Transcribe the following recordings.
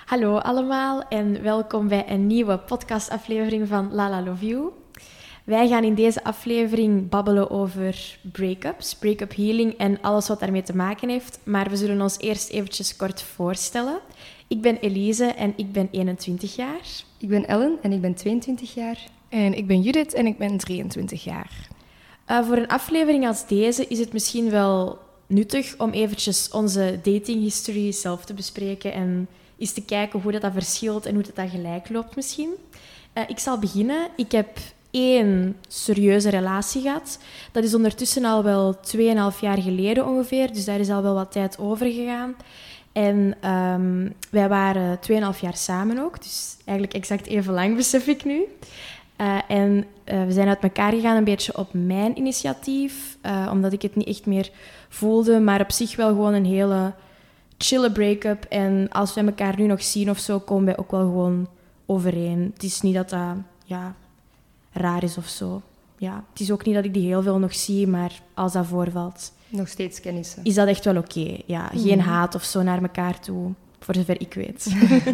Hallo allemaal en welkom bij een nieuwe podcastaflevering van Lala Love You. Wij gaan in deze aflevering babbelen over break-ups, break-up healing en alles wat daarmee te maken heeft. Maar we zullen ons eerst eventjes kort voorstellen. Ik ben Elise en ik ben 21 jaar. Ik ben Ellen en ik ben 22 jaar. En ik ben Judith en ik ben 23 jaar. Voor een aflevering als deze is het misschien wel nuttig om eventjes onze dating history zelf te bespreken en eens te kijken hoe dat verschilt en hoe dat gelijk loopt misschien. Ik zal beginnen. Ik heb 1 serieuze relatie gehad. Dat is ondertussen al wel 2,5 jaar geleden ongeveer, dus daar is al wel wat tijd over gegaan. En wij waren 2,5 jaar samen ook, dus eigenlijk exact even lang, besef ik nu. We zijn uit elkaar gegaan een beetje op mijn initiatief, omdat ik het niet echt meer voelde, maar op zich wel gewoon een hele chille break-up. En als we elkaar nu nog zien of zo, komen wij ook wel gewoon overeen. Het is niet dat dat raar is of zo. Ja, het is ook niet dat ik die heel veel nog zie, maar als dat voorvalt, nog steeds kennissen. Is dat echt wel oké. Ja, geen haat of zo naar elkaar toe, voor zover ik weet.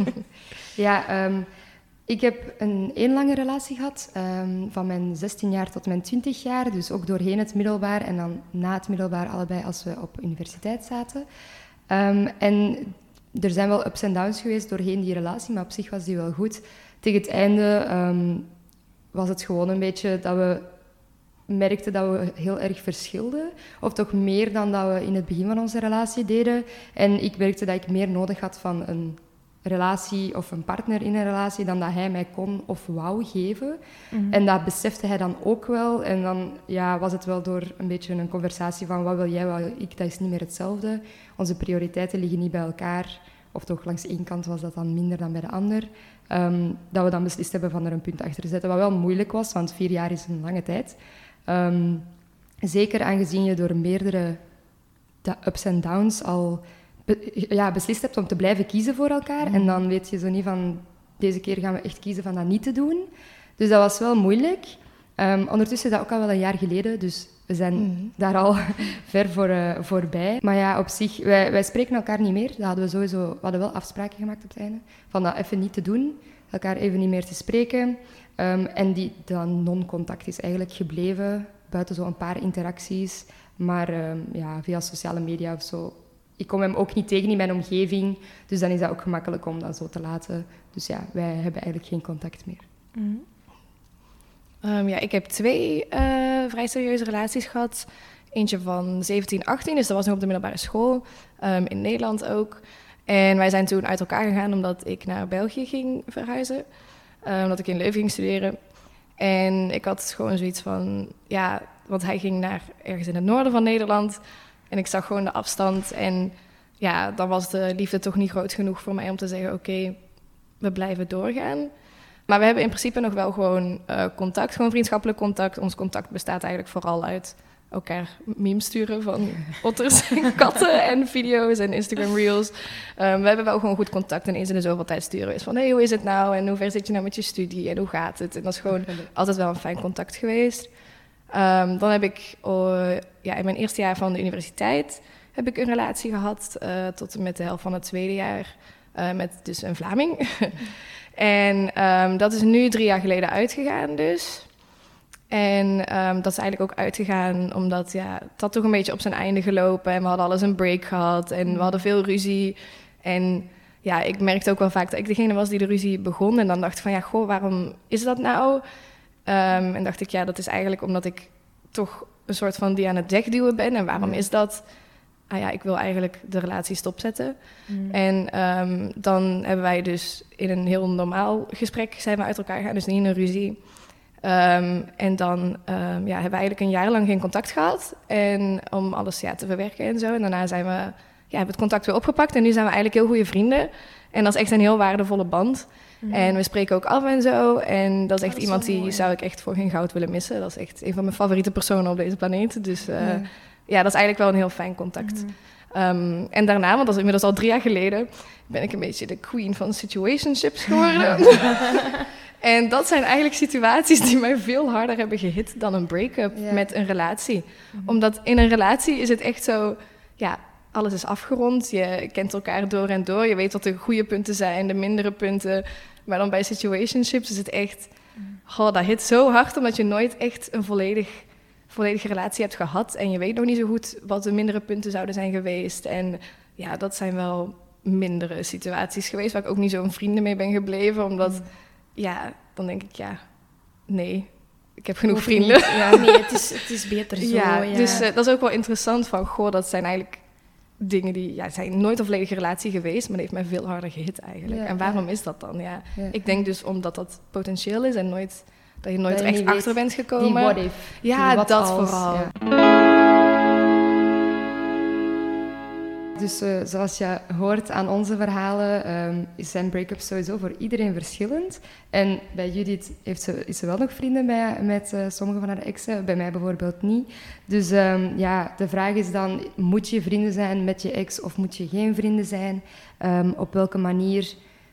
Ik heb een lange relatie gehad, van mijn 16 jaar tot mijn 20 jaar. Dus ook doorheen het middelbaar en dan na het middelbaar allebei als we op universiteit zaten. En er zijn wel ups en downs geweest doorheen die relatie, maar op zich was die wel goed. Tegen het einde was het gewoon een beetje dat we merkten dat we heel erg verschilden. Of toch meer dan dat we in het begin van onze relatie deden. En ik merkte dat ik meer nodig had van een relatie of een partner in een relatie dan dat hij mij kon of wou geven. Mm-hmm. En dat besefte hij dan ook wel. En dan was het wel door een beetje een conversatie van wat wil jij, wat wil ik, dat is niet meer hetzelfde. Onze prioriteiten liggen niet bij elkaar. Of toch langs één kant was dat dan minder dan bij de ander. Dat we dan beslist hebben van er een punt achter te zetten. Wat wel moeilijk was, want 4 jaar is een lange tijd. Zeker aangezien je door meerdere ups en downs al beslist hebt om te blijven kiezen voor elkaar. En dan weet je zo niet van, deze keer gaan we echt kiezen van dat niet te doen. Dus dat was wel moeilijk. Ondertussen is dat ook al wel een jaar geleden, dus we zijn daar al ver voorbij. Maar ja, op zich, wij spreken elkaar niet meer. Dat hadden we sowieso, we hadden wel afspraken gemaakt op het einde. Van dat even niet te doen, elkaar even niet meer te spreken. En dat non-contact is eigenlijk gebleven, buiten zo'n paar interacties. Maar via sociale media of zo. Ik kom hem ook niet tegen in mijn omgeving, dus dan is dat ook gemakkelijk om dat zo te laten. Dus ja, wij hebben eigenlijk geen contact meer. Ik heb 2 vrij serieuze relaties gehad. Eentje van 17, 18, dus dat was nog op de middelbare school, in Nederland ook. En wij zijn toen uit elkaar gegaan omdat ik naar België ging verhuizen. Omdat ik in Leuven ging studeren. En ik had gewoon zoiets van, want hij ging naar ergens in het noorden van Nederland. En ik zag gewoon de afstand. En ja, dan was de liefde toch niet groot genoeg voor mij om te zeggen, oké, we blijven doorgaan. Maar we hebben in principe nog wel gewoon contact, gewoon vriendschappelijk contact. Ons contact bestaat eigenlijk vooral uit elkaar memes sturen van otters en katten en video's en Instagram reels. We hebben wel gewoon goed contact en eens in de zoveel tijd sturen we eens van, hey, hoe is het nou en hoe ver zit je nou met je studie en hoe gaat het? En dat is gewoon altijd wel een fijn contact geweest. Dan heb ik in mijn eerste jaar van de universiteit heb ik een relatie gehad tot en met de helft van het tweede jaar met dus een Vlaming. En dat is nu 3 jaar geleden uitgegaan dus. En dat is eigenlijk ook uitgegaan omdat het had toch een beetje op zijn einde gelopen. En we hadden alles een break gehad en we hadden veel ruzie. En ja, ik merkte ook wel vaak dat ik degene was die de ruzie begon. En dan dacht ik van waarom is dat nou? En dacht ik, dat is eigenlijk omdat ik toch een soort van die aan het wegduwen ben. En waarom is dat? Ik wil eigenlijk de relatie stopzetten. En dan hebben wij dus in een heel normaal gesprek zijn we uit elkaar gegaan, dus niet in een ruzie. En dan hebben we eigenlijk een jaar lang geen contact gehad. En om alles te verwerken en zo. En daarna zijn we, hebben het contact weer opgepakt. En nu zijn we eigenlijk heel goede vrienden. En dat is echt een heel waardevolle band. En we spreken ook af en zo. En dat is echt iemand die zou ik echt voor geen goud willen missen. Dat is echt een van mijn favoriete personen op deze planeet. Dus dat is eigenlijk wel een heel fijn contact. En daarna, want dat is inmiddels al 3 jaar geleden, ben ik een beetje de queen van situationships geworden. En dat zijn eigenlijk situaties die mij veel harder hebben gehit dan een break-up met een relatie. Omdat in een relatie is het echt zo, alles is afgerond. Je kent elkaar door en door. Je weet wat de goede punten zijn, de mindere punten. Maar dan bij situationships is het echt... dat hit zo hard, omdat je nooit echt een volledige relatie hebt gehad. En je weet nog niet zo goed wat de mindere punten zouden zijn geweest. En ja, dat zijn wel mindere situaties geweest... waar ik ook niet zo'n vrienden mee ben gebleven. Omdat, dan denk ik, nee... Ik heb genoeg vrienden. Ja, nee, het is beter zo. Ja. Dus dat is ook wel interessant van... dat zijn eigenlijk dingen die... zijn nooit een volledige relatie geweest... maar dat heeft mij veel harder gehit eigenlijk. En waarom is dat dan? Ja. Ik denk dus omdat dat potentieel is... en dat je nooit er echt achter bent gekomen. Die what if. Ja, die dat als, vooral. Ja. Dus zoals je hoort aan onze verhalen, zijn break-ups sowieso voor iedereen verschillend. En bij Judith is ze wel nog vrienden met sommige van haar exen, bij mij bijvoorbeeld niet. Dus de vraag is dan, moet je vrienden zijn met je ex of moet je geen vrienden zijn? Op welke manier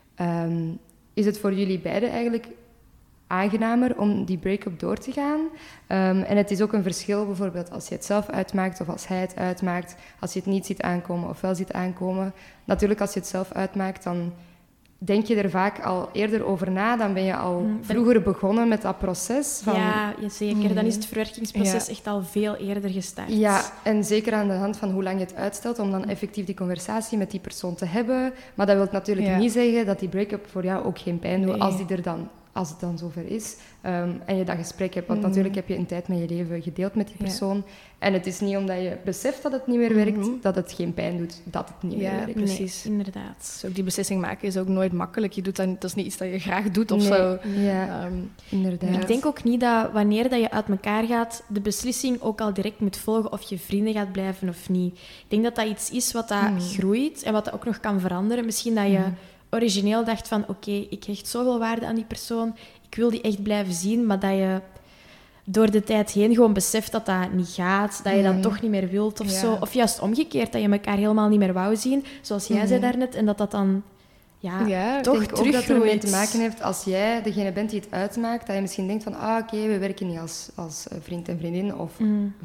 is het voor jullie beiden eigenlijk aangenamer om die break-up door te gaan. En het is ook een verschil bijvoorbeeld als je het zelf uitmaakt of als hij het uitmaakt. Als je het niet ziet aankomen of wel ziet aankomen. Natuurlijk, als je het zelf uitmaakt, dan denk je er vaak al eerder over na. Dan ben je al vroeger begonnen met dat proces. Van, ja, zeker. Dan is het verwerkingsproces echt al veel eerder gestart. Ja, en zeker aan de hand van hoe lang je het uitstelt om dan effectief die conversatie met die persoon te hebben. Maar dat wil natuurlijk niet zeggen dat die break-up voor jou ook geen pijn doet als het dan zover is en je dat gesprek hebt. Want natuurlijk heb je een tijd met je leven gedeeld met die persoon. En het is niet omdat je beseft dat het niet meer werkt, dat het geen pijn doet dat het niet meer werkt. Precies. Nee, inderdaad. Dus ook die beslissing maken is ook nooit makkelijk. Je doet dat is niet iets dat je graag doet of zo. Ja, inderdaad. Ik denk ook niet dat wanneer dat je uit elkaar gaat, de beslissing ook al direct moet volgen of je vrienden gaat blijven of niet. Ik denk dat dat iets is wat dat groeit en wat dat ook nog kan veranderen. Misschien dat je origineel dacht van oké, ik hecht zoveel waarde aan die persoon, ik wil die echt blijven zien, maar dat je door de tijd heen gewoon beseft dat dat niet gaat, dat je dat toch niet meer wilt of zo. Of juist omgekeerd, dat je elkaar helemaal niet meer wou zien, zoals jij zei daarnet, en dat dan toch ik denk ook dat er mee te maken heeft als jij degene bent die het uitmaakt, dat je misschien denkt van oké, we werken niet als vriend en vriendin of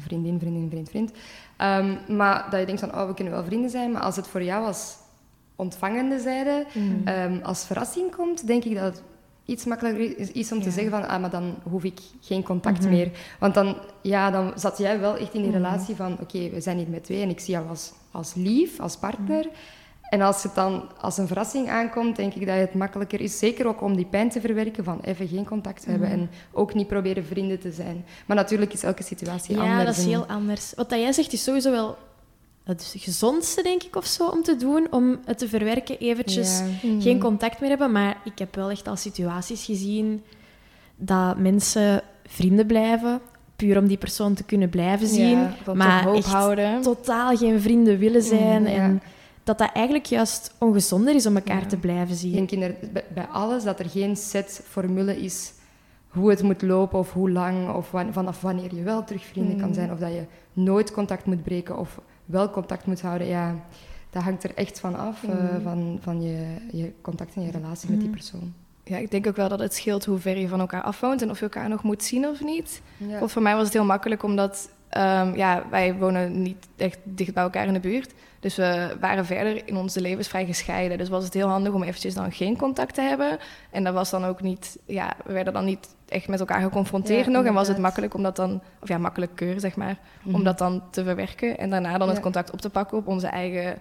vriend. Maar dat je denkt van we kunnen wel vrienden zijn, maar als het voor jou als ontvangende zijde als verrassing komt, denk ik dat het iets makkelijker is om te zeggen van maar dan hoef ik geen contact meer. Want dan zat jij wel echt in die relatie van oké, we zijn hier met twee en ik zie jou als lief, als partner. En als het dan als een verrassing aankomt, denk ik dat het makkelijker is, zeker ook om die pijn te verwerken, van even geen contact te hebben en ook niet proberen vrienden te zijn. Maar natuurlijk is elke situatie anders. Ja, dat is heel anders. Wat dat jij zegt is sowieso wel het gezondste, denk ik, of zo, om te doen, om het te verwerken, eventjes geen contact meer hebben. Maar ik heb wel echt al situaties gezien dat mensen vrienden blijven, puur om die persoon te kunnen blijven zien, maar echt houden. Totaal geen vrienden willen zijn. En dat eigenlijk juist ongezonder is om elkaar te blijven zien. Ik denk bij alles dat er geen set formule is hoe het moet lopen of hoe lang, of vanaf wanneer je wel terug vrienden kan zijn, of dat je nooit contact moet breken of wel contact moet houden. Ja, dat hangt er echt van af, van je contact en je relatie met die persoon. Ja, ik denk ook wel dat het scheelt hoe ver je van elkaar afwoont en of je elkaar nog moet zien of niet. Ja. Of voor mij was het heel makkelijk, omdat wij wonen niet echt dicht bij elkaar in de buurt. Dus we waren verder in onze levens vrij gescheiden. Dus was het heel handig om eventjes dan geen contact te hebben. En dat was dan ook niet... Ja, we werden dan niet echt met elkaar geconfronteerd nog. En was het makkelijk om dat dan... Of ja, makkelijker, zeg maar. Om dat dan te verwerken. En daarna dan het contact op te pakken op onze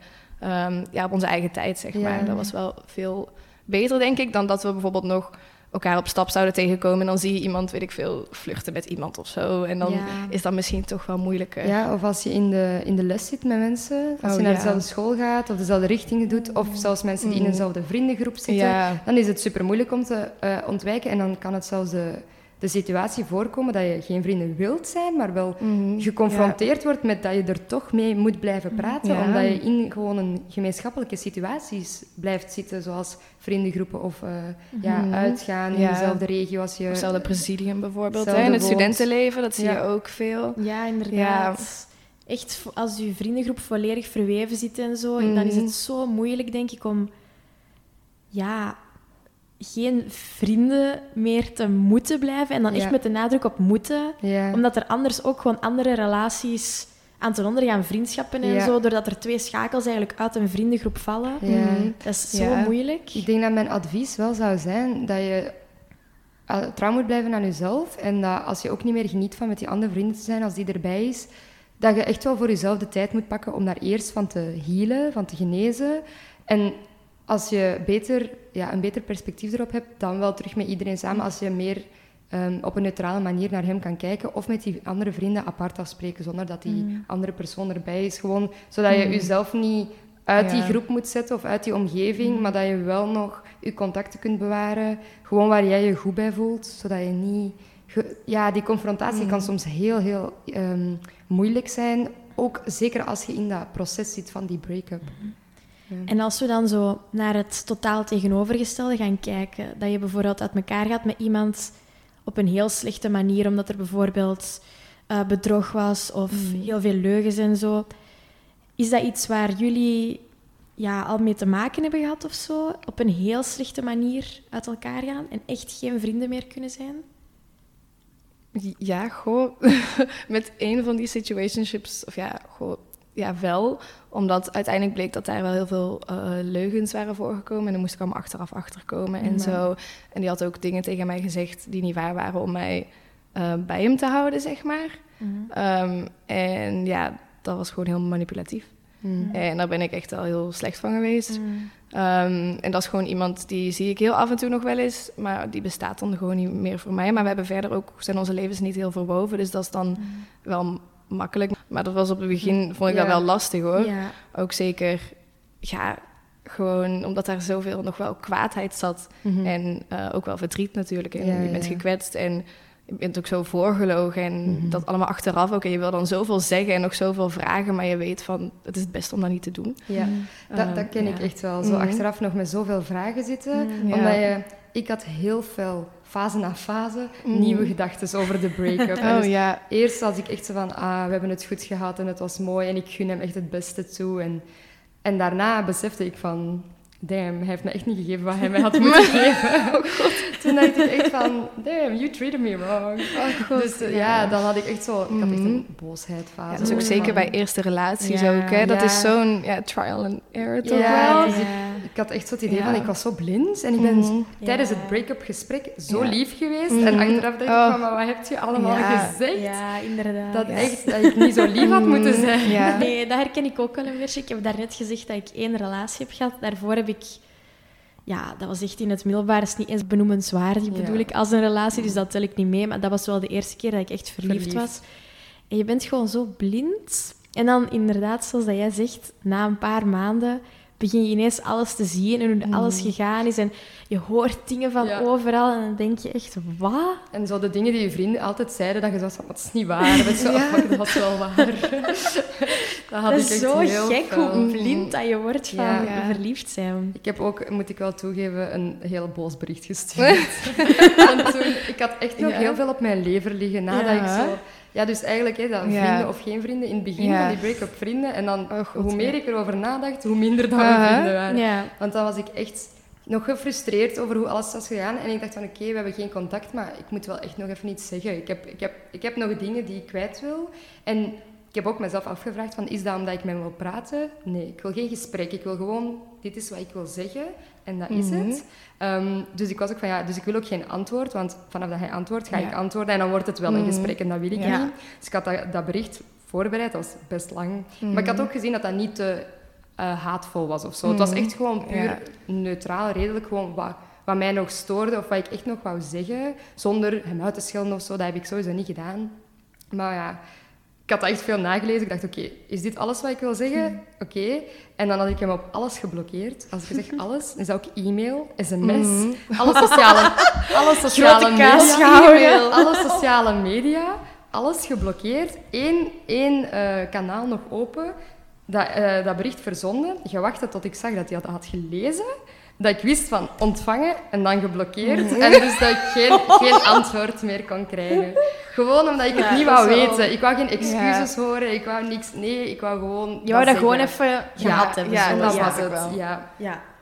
eigen tijd, zeg maar. Dat was wel veel beter, denk ik, dan dat we bijvoorbeeld nog elkaar op stap zouden tegenkomen. En dan zie je iemand, weet ik veel, vluchten met iemand of zo. En dan is dat misschien toch wel moeilijker. Ja, of als je in de les zit met mensen. Als je naar dezelfde school gaat of dezelfde richting doet. Of zelfs mensen die in dezelfde vriendengroep zitten. Dan is het super moeilijk om te ontwijken. En dan kan het zelfs de situatie voorkomen dat je geen vrienden wilt zijn, maar wel geconfronteerd wordt met dat je er toch mee moet blijven praten, omdat je in gewoon een gemeenschappelijke situaties blijft zitten, zoals vriendengroepen of uitgaan in dezelfde regio als je... Hetzelfde presidium bijvoorbeeld, in het studentenleven, dat zie je ook veel. Ja, inderdaad. Ja. Echt, als je vriendengroep volledig verweven zit en zo, dan is het zo moeilijk, denk ik, om... geen vrienden meer te moeten blijven. En dan echt met de nadruk op moeten. Ja. Omdat er anders ook gewoon andere relaties aan ten onder gaan vriendschappen en zo, doordat er 2 schakels eigenlijk uit een vriendengroep vallen. Ja. Dat is zo moeilijk. Ik denk dat mijn advies wel zou zijn dat je trouw moet blijven aan jezelf en dat als je ook niet meer geniet van met die andere vrienden te zijn als die erbij is, dat je echt wel voor jezelf de tijd moet pakken om daar eerst van te healen, van te genezen. En als je een beter perspectief erop hebt, dan wel terug met iedereen samen. Als je meer op een neutrale manier naar hem kan kijken. Of met die andere vrienden apart afspreken, zonder dat die andere persoon erbij is. Gewoon zodat je jezelf niet uit die groep moet zetten of uit die omgeving, maar dat je wel nog je contacten kunt bewaren. Gewoon waar jij je goed bij voelt, zodat je niet... die confrontatie kan soms heel, heel moeilijk zijn. Ook zeker als je in dat proces zit van die break-up. Ja. En als we dan zo naar het totaal tegenovergestelde gaan kijken, dat je bijvoorbeeld uit elkaar gaat met iemand op een heel slechte manier, omdat er bijvoorbeeld bedrog was of heel veel leugens en zo. Is dat iets waar jullie al mee te maken hebben gehad of zo? Op een heel slechte manier uit elkaar gaan en echt geen vrienden meer kunnen zijn? Ja, gewoon met een van die situationships, wel. Omdat uiteindelijk bleek dat daar wel heel veel leugens waren voorgekomen. En dan moest ik allemaal achteraf achterkomen en zo. En die had ook dingen tegen mij gezegd die niet waar waren om mij bij hem te houden, zeg maar. En ja, dat was gewoon heel manipulatief. En daar ben ik echt al heel slecht van geweest. En dat is gewoon iemand die zie ik heel af en toe nog wel eens, maar die bestaat dan gewoon niet meer voor mij. Maar we hebben verder ook, zijn onze levens niet heel verwoven, dus dat is dan wel makkelijk. Maar dat was op het begin, vond ik dat wel lastig hoor. Ja. Ook zeker, gewoon omdat daar zoveel nog wel kwaadheid zat. En ook wel verdriet natuurlijk. En je bent gekwetst en je bent ook zo voorgelogen en dat allemaal achteraf ook. En je wil dan zoveel zeggen en nog zoveel vragen, maar je weet van, het is het beste om dat niet te doen. Ja, dat ken ik echt wel. Zo achteraf nog met zoveel vragen zitten. Omdat ik had heel veel, fase na fase, nieuwe gedachten over de break-up. Eerst was ik echt zo van, we hebben het goed gehad en het was mooi en ik gun hem echt het beste toe. En daarna besefte ik van... Damn, hij heeft me echt niet gegeven wat hij mij had moeten geven. Toen dacht ik echt van, damn, you treated me wrong. Dus dan had ik echt zo... Ik had echt een boosheidsfase. Ja, dat is ook zeker bij eerste relaties ook, hè. Dat is zo'n trial and error toch wel. Dus ik had echt zo het idee van, ik was zo blind. En ik ben tijdens het break-up gesprek zo lief geweest. En achteraf dacht ik van, maar wat heb je allemaal gezegd? Ja, inderdaad. Dat ik niet zo lief had moeten zijn. Ja. Nee, dat herken ik ook wel een beetje. Ik heb daarnet gezegd dat ik 1 relatie heb gehad. Daarvoor heb ik... Ja, dat was echt in het middelbaar. Dat is niet eens benoemenswaardig, bedoel ik, als een relatie. Dus dat tel ik niet mee. Maar dat was wel de eerste keer dat ik echt verliefd was. En je bent gewoon zo blind. En dan inderdaad, zoals dat jij zegt, na een paar maanden begin je ineens alles te zien en hoe alles gegaan is. En je hoort dingen van overal en dan denk je echt, wat? En zo de dingen die je vrienden altijd zeiden, dat je zo van, dat is niet waar. Dat was wel waar. Dat is zo gek hoe blind dat je wordt van verliefd zijn. Ik heb ook, moet ik wel toegeven, een heel boos bericht gestuurd. Want toen, ik had echt nog heel veel op mijn lever liggen nadat ik zo... Ja, dus eigenlijk dat vrienden of geen vrienden in het begin van die break-up vrienden. En dan, hoe meer ik erover nadacht, hoe minder dan mijn vrienden waren. Ja. Want dan was ik echt nog gefrustreerd over hoe alles was gegaan. En ik dacht van, oké, we hebben geen contact, maar ik moet wel echt nog even iets zeggen. Ik heb nog dingen die ik kwijt wil. En ik heb ook mezelf afgevraagd van, is dat omdat ik met hem wil praten? Nee, ik wil geen gesprek. Ik wil gewoon, dit is wat ik wil zeggen. En dat is het. Dus ik was ook van, dus ik wil ook geen antwoord. Want vanaf dat hij antwoordt, ga ik antwoorden. En dan wordt het wel een gesprek en dat wil ik niet. Dus ik had dat bericht voorbereid. Dat was best lang. Maar ik had ook gezien dat dat niet te haatvol was of zo. Het was echt gewoon puur neutraal, redelijk gewoon wat mij nog stoorde. Of wat ik echt nog wou zeggen. Zonder hem uit te schelden of zo. Dat heb ik sowieso niet gedaan. Maar ja... Ik had echt veel nagelezen. Ik dacht, oké, is dit alles wat ik wil zeggen? Oké. En dan had ik hem op alles geblokkeerd. Als ik zeg alles, is dat ook e-mail, sms, alle sociale media, alles geblokkeerd. Eén kanaal nog open, dat bericht verzonden. Gewachtte tot ik zag dat hij dat had gelezen. Dat ik wist van ontvangen en dan geblokkeerd. En dus dat ik geen antwoord meer kon krijgen. Gewoon omdat ik het niet wou weten. Ik wou geen excuses horen. Ik wou niks. Nee, ik wou gewoon... Je wou dat gewoon even gehad hebben. Ja, en dat was het. Ja.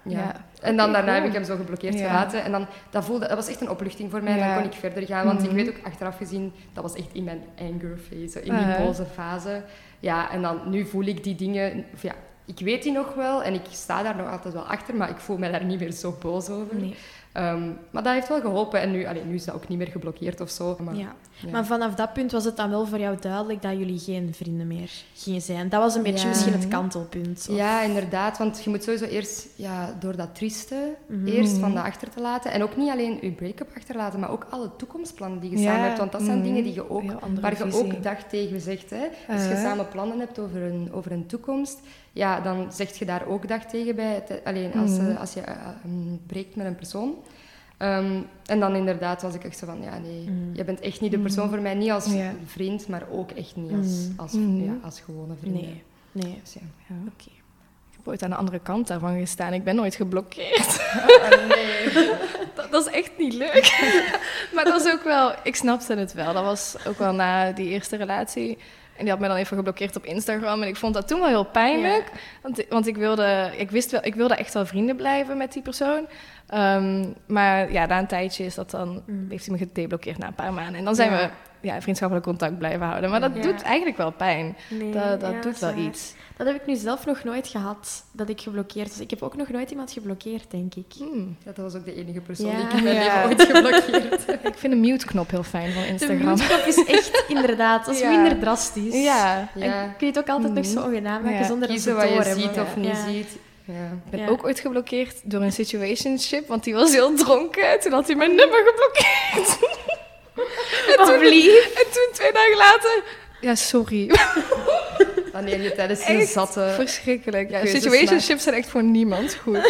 Ja. En dan daarna heb ik hem zo geblokkeerd gelaten. En dan, dat was echt een opluchting voor mij. Dan kon ik verder gaan. Want ik weet ook, achteraf gezien, dat was echt in mijn anger phase. In die boze fase. Ja, en dan, nu voel ik die dingen... Ik weet die nog wel en ik sta daar nog altijd wel achter, maar ik voel mij daar niet meer zo boos over. Nee. Maar dat heeft wel geholpen. En nu is dat ook niet meer geblokkeerd of zo. Maar vanaf dat punt was het dan wel voor jou duidelijk dat jullie geen vrienden meer gingen zijn. Dat was een beetje misschien het kantelpunt. Of... Ja, inderdaad. Want je moet sowieso eerst door dat trieste eerst van dat achter te laten. En ook niet alleen je break-up achterlaten, maar ook alle toekomstplannen die je samen hebt. Want dat zijn dingen die je ook, waar je ook dag tegen zegt. Hè. Als je samen plannen hebt over een toekomst, dan zeg je daar ook dag tegen bij. Alleen als je breekt met een persoon. En dan inderdaad was ik echt zo van, je bent echt niet de persoon voor mij, niet als vriend, maar ook echt niet als gewone vriend. Nee. Dus Oké. Ik heb ooit aan de andere kant daarvan gestaan. Ik ben nooit geblokkeerd. Nee. Dat is echt niet leuk. Maar dat was ook wel, ik snapte het wel. Dat was ook wel na die eerste relatie. En die had mij dan even geblokkeerd op Instagram. En ik vond dat toen wel heel pijnlijk. Want ik wilde echt wel vrienden blijven met die persoon. Maar na een tijdje heeft hij me gedeblokkeerd na een paar maanden. En dan zijn we vriendschappelijk contact blijven houden. Maar dat doet eigenlijk wel pijn. Nee, dat doet wel iets. Dat heb ik nu zelf nog nooit gehad, dat ik geblokkeerd was. Ik heb ook nog nooit iemand geblokkeerd, denk ik. Dat was ook de enige persoon die ik in mijn leven ooit geblokkeerd heb. Ik vind de mute-knop heel fijn van Instagram. De mute-knop is echt, inderdaad, dat is minder drastisch. Ja. En kun je het ook altijd nog zo ongenaam maken zonder dat ze het wat je doorhebben. ziet of niet ziet. Ja. Ik ben ook ooit geblokkeerd door een situationship, want die was heel dronken. Toen had hij mijn nummer geblokkeerd. En toen 2 dagen later... Ja, sorry. Wanneer je tijdens je zatte... Verschrikkelijk. Ja, situationships zijn echt voor niemand goed.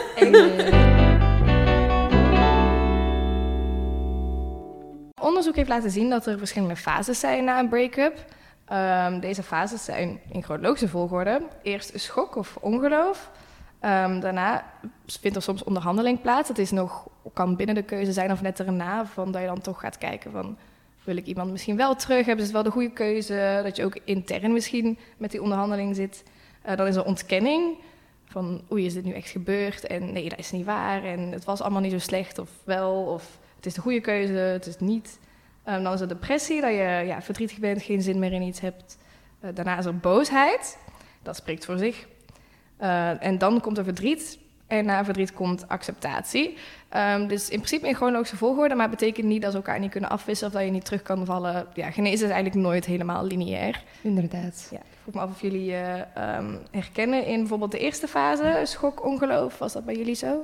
Onderzoek heeft laten zien dat er verschillende fases zijn na een break-up. Deze fases zijn in chronologische volgorde. Eerst schok of ongeloof. Daarna vindt er soms onderhandeling plaats. Dat kan binnen de keuze zijn of net erna. Van dat je dan toch gaat kijken van... Wil ik iemand misschien wel terug? Hebben ze het wel de goede keuze? Dat je ook intern misschien met die onderhandeling zit. Dan is er ontkenning. Van oei, is dit nu echt gebeurd? En nee, dat is niet waar. En het was allemaal niet zo slecht of wel. Of het is de goede keuze, het is niet. Dan is er depressie, dat je verdrietig bent, geen zin meer in iets hebt. Daarna is er boosheid. Dat spreekt voor zich. En dan komt er verdriet. En na verdriet komt acceptatie. Dus in principe in chronologische volgorde, maar het betekent niet dat ze elkaar niet kunnen afwisselen of dat je niet terug kan vallen. Ja, genezen is eigenlijk nooit helemaal lineair. Inderdaad. Ja, ik vroeg me af of jullie herkennen in bijvoorbeeld de eerste fase, schok, ongeloof. Was dat bij jullie zo?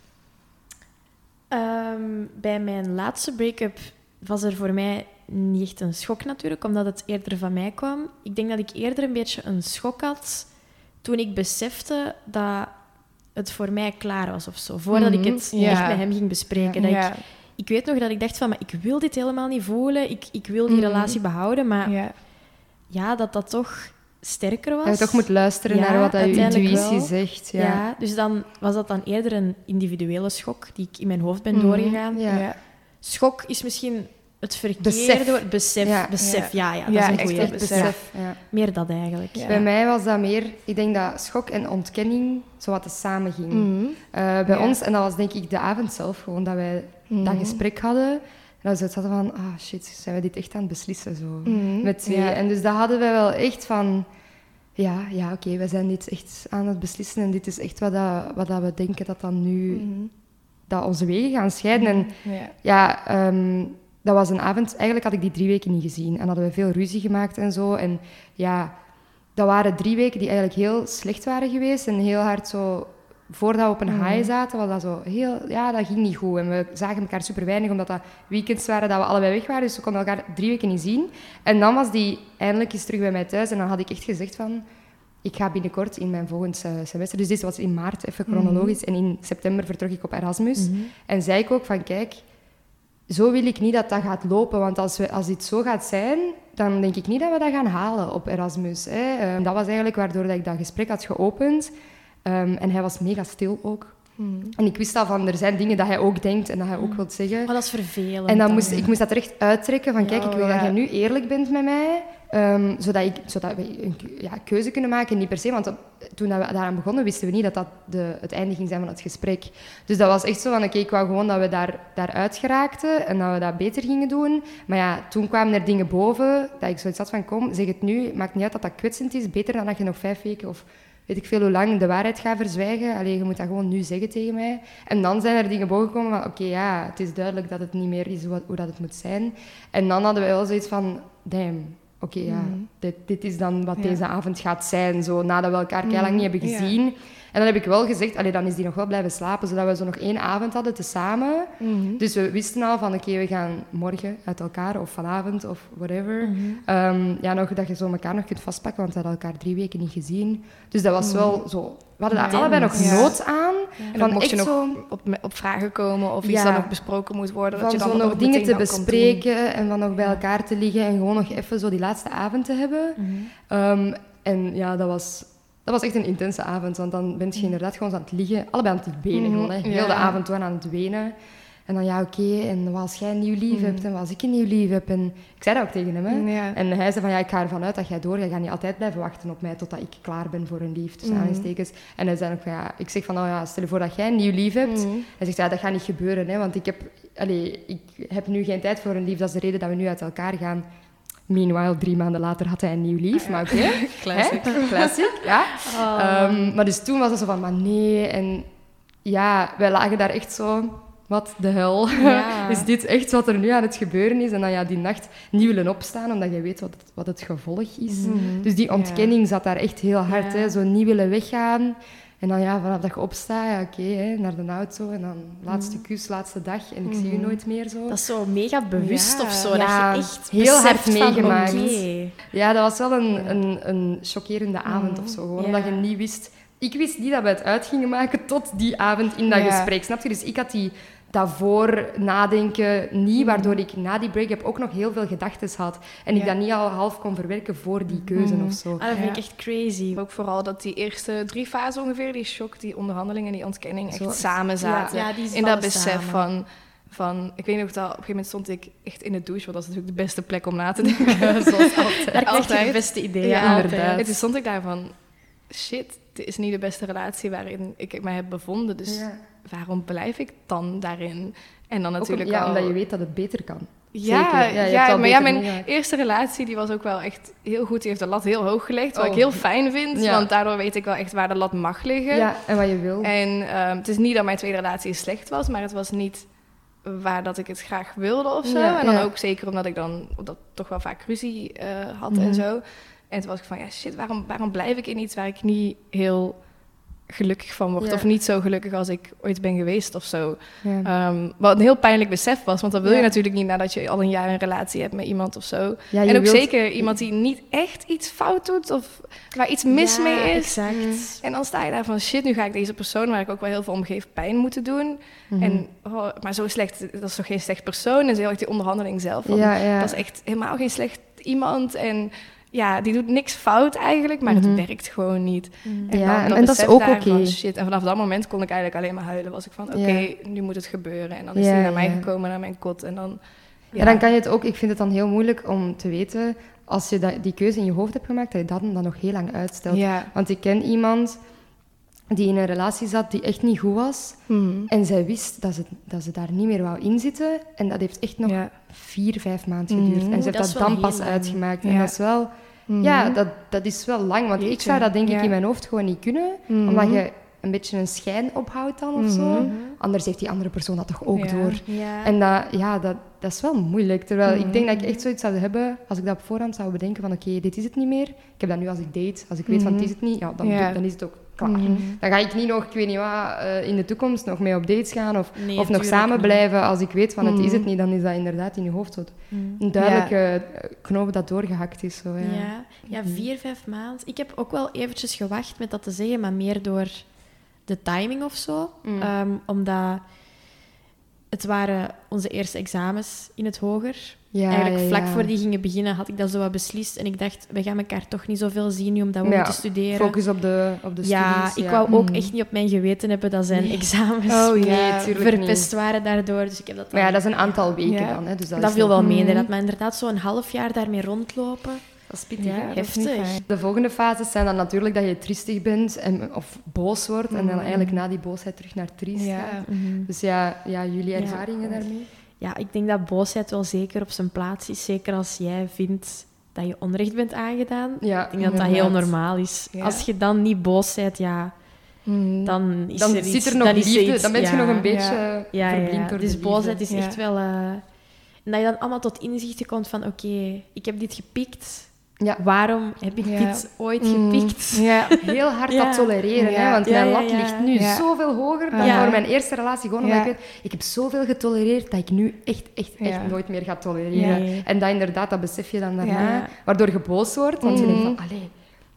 Bij mijn laatste break-up was er voor mij niet echt een schok natuurlijk, omdat het eerder van mij kwam. Ik denk dat ik eerder een beetje een schok had toen ik besefte dat het voor mij klaar was of zo. Voordat ik het echt met hem ging bespreken. Dat ik weet nog dat ik dacht van, maar ik wil dit helemaal niet voelen. Ik wil die relatie behouden, maar dat toch sterker was. Dat je toch moet luisteren naar wat je intuïtie zegt. Ja, dus dan was dat dan eerder een individuele schok die ik in mijn hoofd ben doorgegaan. Ja. Schok is misschien het verkeerde besef. Besef. Ja, dat is een goeie. Besef. Ja. Meer dat eigenlijk. Ja. Bij mij was dat meer... Ik denk dat schok en ontkenning zo wat samen gingen. Bij ons, en dat was denk ik de avond zelf gewoon, dat wij dat gesprek hadden. En dat we hadden van, shit, zijn we dit echt aan het beslissen zo? Met twee. Ja. En dus dat hadden wij wel echt van... Oké, wij zijn dit echt aan het beslissen en dit is echt wat we denken dat dan nu... Dat onze wegen gaan scheiden. En dat was een avond... Eigenlijk had ik die 3 weken niet gezien. En hadden we veel ruzie gemaakt en zo. En dat waren 3 weken die eigenlijk heel slecht waren geweest. En heel hard zo... Voordat we op een high zaten, was dat zo heel... Ja, dat ging niet goed. En we zagen elkaar super weinig, omdat dat weekends waren dat we allebei weg waren. Dus we konden elkaar 3 weken niet zien. En dan was die eindelijk eens terug bij mij thuis. En dan had ik echt gezegd van... Ik ga binnenkort in mijn volgend semester... Dus dit was in maart, even chronologisch. En in september vertrok ik op Erasmus. En zei ik ook van, kijk... Zo wil ik niet dat dat gaat lopen, want als dit zo gaat zijn, dan denk ik niet dat we dat gaan halen op Erasmus. Hè. Dat was eigenlijk waardoor dat ik dat gesprek had geopend. En hij was mega stil ook. En ik wist al van, er zijn dingen dat hij ook denkt en dat hij ook wilt zeggen. Maar dat is vervelend. En dan ik moest dat er echt uittrekken van, kijk, ik wil dat jij nu eerlijk bent met mij. Zodat we een keuze kunnen maken. Niet per se, want toen we daaraan begonnen, wisten we niet dat dat het einde ging zijn van het gesprek. Dus dat was echt zo van, oké, ik wou gewoon dat we daaruit geraakten en dat we dat beter gingen doen. Maar ja, toen kwamen er dingen boven, dat ik zoiets had van, kom, zeg het nu. Maakt niet uit dat dat kwetsend is. Beter dan dat je nog 5 weken of weet ik veel hoe lang de waarheid gaat verzwijgen. Allee, je moet dat gewoon nu zeggen tegen mij. En dan zijn er dingen bovengekomen van, oké, ja, het is duidelijk dat het niet meer is hoe dat het moet zijn. En dan hadden we wel zoiets van, damn. Oké, dit is dan wat deze avond gaat zijn, zo, nadat we elkaar keilang niet hebben gezien. Ja. En dan heb ik wel gezegd, dan is die nog wel blijven slapen, zodat we zo nog 1 avond hadden tezamen. Dus we wisten al van, oké, we gaan morgen uit elkaar, of vanavond, of whatever. Nog dat je zo elkaar nog kunt vastpakken, want we hadden elkaar 3 weken niet gezien. Dus dat was wel zo... We hadden daar allebei nog nood aan. En dan mocht je nog op vragen komen of iets dat nog besproken moet worden. Dat je dan zo nog dingen te bespreken en van nog bij elkaar te liggen en gewoon nog even zo die laatste avond te hebben. En ja, dat was echt een intense avond, want dan ben je inderdaad gewoon aan het liggen. Allebei aan het wenen gewoon, hè. Heel de avond gewoon aan het wenen. En dan, ja, oké, en wat als jij een nieuw lief hebt en wat als ik een nieuw lief heb. En ik zei dat ook tegen hem, hè. Ja. En hij zei van, ja, ik ga ervan uit dat jij doorgaat. Je gaat niet altijd blijven wachten op mij totdat ik klaar ben voor een lief, tussen aanhalingstekens. En hij zei ook van, ja, ik zeg van, stel je voor dat jij een nieuw lief hebt. Hij zegt, ja, dat gaat niet gebeuren, hè, want ik heb nu geen tijd voor een lief. Dat is de reden dat we nu uit elkaar gaan. Meanwhile, 3 maanden later had hij een nieuw lief, maar oké. Classic, ja. Maar dus toen was het zo van, maar nee. En ja, wij lagen daar echt zo... Wat de hel? Ja. Is dit echt wat er nu aan het gebeuren is? En dan die nacht niet willen opstaan, omdat je weet wat het gevolg is. Dus die ontkenning zat daar echt heel hard. Hè? Zo niet willen weggaan. En dan vanaf dat je opstaat, naar de auto. En dan laatste kus, laatste dag. En ik zie je nooit meer zo. Dat is zo mega bewust of zo. Dat je echt heel hard meegemaakt. Okay. Ja, dat was wel een chockerende avond of zo. Gewoon omdat je niet wist... Ik wist niet dat we het uit gingen maken tot die avond in dat gesprek. Snap je? Dus ik had die... daarvoor nadenken niet, waardoor ik na die break-up ook nog heel veel gedachten had. En ik dat niet al half kon verwerken voor die keuze of zo. Dat vind ik echt crazy. Ook vooral dat die eerste 3 fasen ongeveer, die shock, die onderhandeling en die ontkenning, echt samen zaten. Ja, die in dat besef van... Ik weet nog dat op een gegeven moment stond ik echt in de douche, want dat is natuurlijk de beste plek om na te denken. Zoals altijd. Daar krijg je de beste ideeën. Ja, inderdaad. En toen stond ik daar van... Shit, dit is niet de beste relatie waarin ik mij heb bevonden. Dus waarom blijf ik dan daarin? En dan natuurlijk omdat je weet dat het beter kan. Mijn eerste relatie die was ook wel echt heel goed. Die heeft de lat heel hoog gelegd, wat ik heel fijn vind. Ja. Want daardoor weet ik wel echt waar de lat mag liggen. Ja, en wat je wil. En het is niet dat mijn tweede relatie slecht was, maar het was niet waar dat ik het graag wilde of zo. En dan ook zeker omdat ik dan toch wel vaak ruzie had en zo. En toen was ik van, shit, waarom blijf ik in iets waar ik niet heel gelukkig van word? Of niet zo gelukkig als ik ooit ben geweest of zo. Ja. Wat een heel pijnlijk besef was. Want dat wil je natuurlijk niet nadat je al een jaar een relatie hebt met iemand of zo. Ja, en ook zeker iemand die niet echt iets fout doet of waar iets mis mee is. Exact. En dan sta je daar van, shit, nu ga ik deze persoon waar ik ook wel heel veel om geef pijn moeten doen. En, maar zo slecht, dat is toch geen slecht persoon? En zo heel erg die onderhandeling zelf. Dat is echt helemaal geen slecht iemand en... Ja, die doet niks fout eigenlijk, maar het werkt gewoon niet. En dat is ook oké. Shit. En vanaf dat moment kon ik eigenlijk alleen maar huilen. Was ik van, oké, nu moet het gebeuren. En dan is hij naar mij gekomen, naar mijn kot. En dan... Ja, dan kan je het ook... Ik vind het dan heel moeilijk om te weten... Als je die keuze in je hoofd hebt gemaakt, dat je dat dan nog heel lang uitstelt. Ja. Want ik ken iemand die in een relatie zat die echt niet goed was. En zij wist dat ze daar niet meer wou inzitten. En dat heeft echt nog 4-5 maanden geduurd. En ze heeft dat dan pas uitgemaakt. En dat is wel... Ja, dat is wel lang. Want ik zou dat denk ik in mijn hoofd gewoon niet kunnen. Omdat je een beetje een schijn ophoudt dan of zo. Anders heeft die andere persoon dat toch ook door. Ja. En dat is wel moeilijk. Terwijl ik denk dat ik echt zoiets zou hebben... Als ik dat op voorhand zou bedenken van... Oké, dit is het niet meer. Ik heb dat nu als ik date. Als ik weet van, het is het niet. Ja, dan is het ook klaar. Dan ga ik niet nog, ik weet niet wat, in de toekomst nog mee op dates gaan. Of nog samen blijven. Als ik weet van, het is het niet. Dan is dat inderdaad in je hoofd zo een duidelijke knoop dat doorgehakt is. Zo, ja, 4-5 maanden. Ik heb ook wel eventjes gewacht met dat te zeggen. Maar meer door de timing of zo. Omdat... Het waren onze eerste examens in het hoger. Eigenlijk vlak voor die gingen beginnen had ik dat zo wat beslist. En ik dacht, we gaan elkaar toch niet zoveel zien nu, omdat we moeten studeren. Focus op de studies. Ja, ik wou ook echt niet op mijn geweten hebben dat zijn examens verpest waren daardoor. Dus ik heb dat maar dat is een aantal weken dan. Hè, dus dat viel wel mee. Dat maar inderdaad zo'n half jaar daarmee rondlopen. Dat is pittig, Ja, hè? dat is niet heftig. fijn. De volgende fases zijn dan natuurlijk dat je triestig bent of boos wordt. En dan eigenlijk na die boosheid terug naar triest Ja. gaat. Mhm. Dus ja, jullie ervaringen daarmee? Ja, ik denk dat boosheid wel zeker op zijn plaats is. Zeker als jij vindt dat je onrecht bent aangedaan. Ja, Ik denk dat dat heel normaal is. Ja. Als je dan niet boos bent, ja, dan is Dan er iets. zit er nog dan is er liefde, iets, dan ben je ja. nog een beetje Ja, verblind door de dus liefde. boosheid is Ja. echt wel... en dat je dan allemaal tot inzichten komt van... Oké, ik heb dit gepikt. Ja. Waarom heb ik Ja. dit ooit gepikt? Ja. Heel hard Ja. dat tolereren, Ja. hè, want Ja, mijn ja, lat ja. ligt nu Ja. zoveel hoger dan Ja. voor mijn eerste relatie. Gewoon omdat Ja. ik weet, ik heb zoveel getolereerd dat ik nu echt Ja. nooit meer ga tolereren. Ja. En dat inderdaad, dat besef je dan daarna, Ja. waardoor je boos wordt, want je denkt Mhm. van, allee,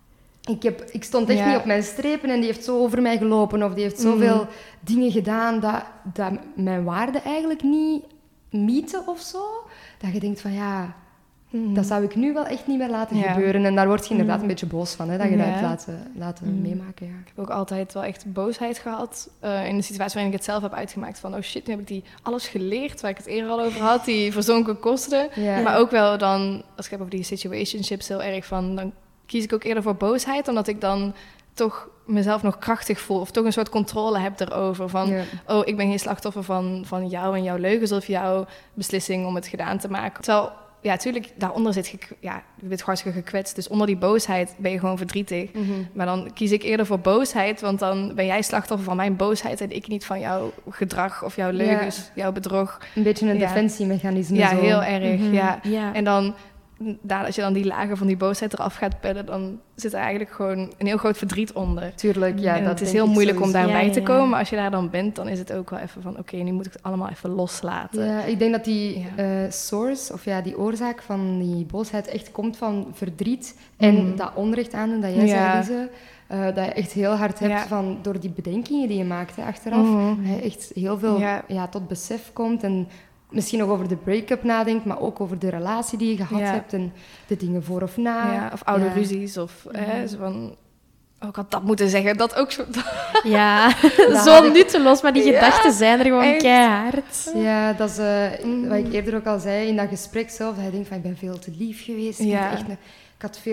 ik stond echt Ja. niet op mijn strepen en die heeft zo over mij gelopen of die heeft zoveel dingen gedaan dat mijn waarden eigenlijk niet mieten of zo. Dat je denkt van, ja... Dat zou ik nu wel echt niet meer laten Ja. gebeuren. En daar word je inderdaad een beetje boos van, hè, dat je dat Ja. hebt laten meemaken. Ja. Ik heb ook altijd wel echt boosheid gehad in de situatie waarin ik het zelf heb uitgemaakt. Van, oh shit, nu heb ik alles geleerd waar ik het eerder al over had. Die verzonken kosten. Ja. Maar ook wel dan, als ik heb over die situationships heel erg van... Dan kies ik ook eerder voor boosheid, omdat ik dan toch mezelf nog krachtig voel. Of toch een soort controle heb erover. Van, Ja. oh, ik ben geen slachtoffer van jou en jouw leugens of jouw beslissing om het gedaan te maken. Terwijl, ja, natuurlijk, daaronder je bent hartstikke gekwetst. Dus onder die boosheid ben je gewoon verdrietig. Mhm. Maar dan kies ik eerder voor boosheid, want dan ben jij slachtoffer van mijn boosheid en ik niet van jouw gedrag of jouw leugens, jouw bedrog. Een beetje een Ja. defensiemechanisme. Ja, zo. heel erg, Mhm. ja. Ja. En dan, nadat je dan die lagen van die boosheid eraf gaat pellen, dan zit er eigenlijk gewoon een heel groot verdriet onder. Tuurlijk, ja. en dat het is denk heel ik moeilijk om sowieso. daarbij Ja, te ja. komen, maar als je daar dan bent, dan is het ook wel even van, oké, nu moet ik het allemaal even loslaten. Ja, ik denk dat die Ja. source, of ja, die oorzaak van die boosheid echt komt van verdriet en dat onrecht aandoen dat jij Ja. zei, Lise. Dat je echt heel hard hebt Ja. door die bedenkingen die je maakt hè, achteraf. Mhm. Hè, echt heel veel Ja. tot besef komt en misschien nog over de break-up nadenkt, maar ook over de relatie die je gehad Ja. hebt en de dingen voor of na. Ja, of oude Ja. ruzies, of zo van... Oh, ik had dat moeten zeggen, dat ook zo... Ja, had zo ik- nutteloos, maar die Ja, gedachten zijn er gewoon echt. keihard. Ja, dat is wat ik eerder ook al zei in dat gesprek zelf. Dat je denkt van, ik ben veel te lief geweest. Ja. Ik had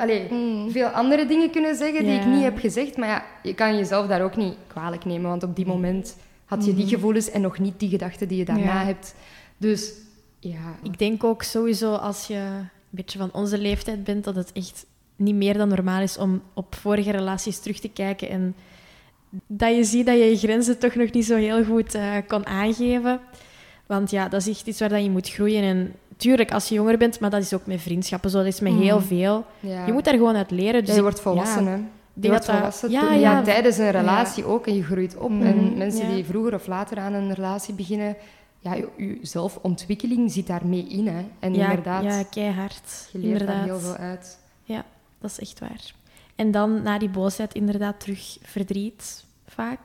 veel andere dingen kunnen zeggen die ik Ja. niet heb gezegd. Maar ja, je kan jezelf daar ook niet kwalijk nemen. Want op die moment had je die gevoelens en nog niet die gedachten die je daarna Ja. hebt. Dus ja, Ik denk ook sowieso als je een beetje van onze leeftijd bent, dat het echt niet meer dan normaal is om op vorige relaties terug te kijken en dat je ziet dat je je grenzen toch nog niet zo heel goed kon aangeven. Want ja, dat is echt iets waar dat je moet groeien. En tuurlijk, als je jonger bent, maar dat is ook met vriendschappen zo, dat is met heel veel. ja. Je moet daar gewoon uit leren. Dus Ja, je wordt volwassen, ja, hè. ik Je denk wordt dat volwassen ja, toen- ja, tijdens een relatie ook. En je groeit op. En mensen ja. die vroeger of later aan een relatie beginnen... Ja, je zelfontwikkeling zit daarmee in, hè. En inderdaad, ja, keihard. je leert daar Inderdaad. heel veel uit. Ja, dat is echt waar. En dan na die boosheid inderdaad terug verdriet, vaak.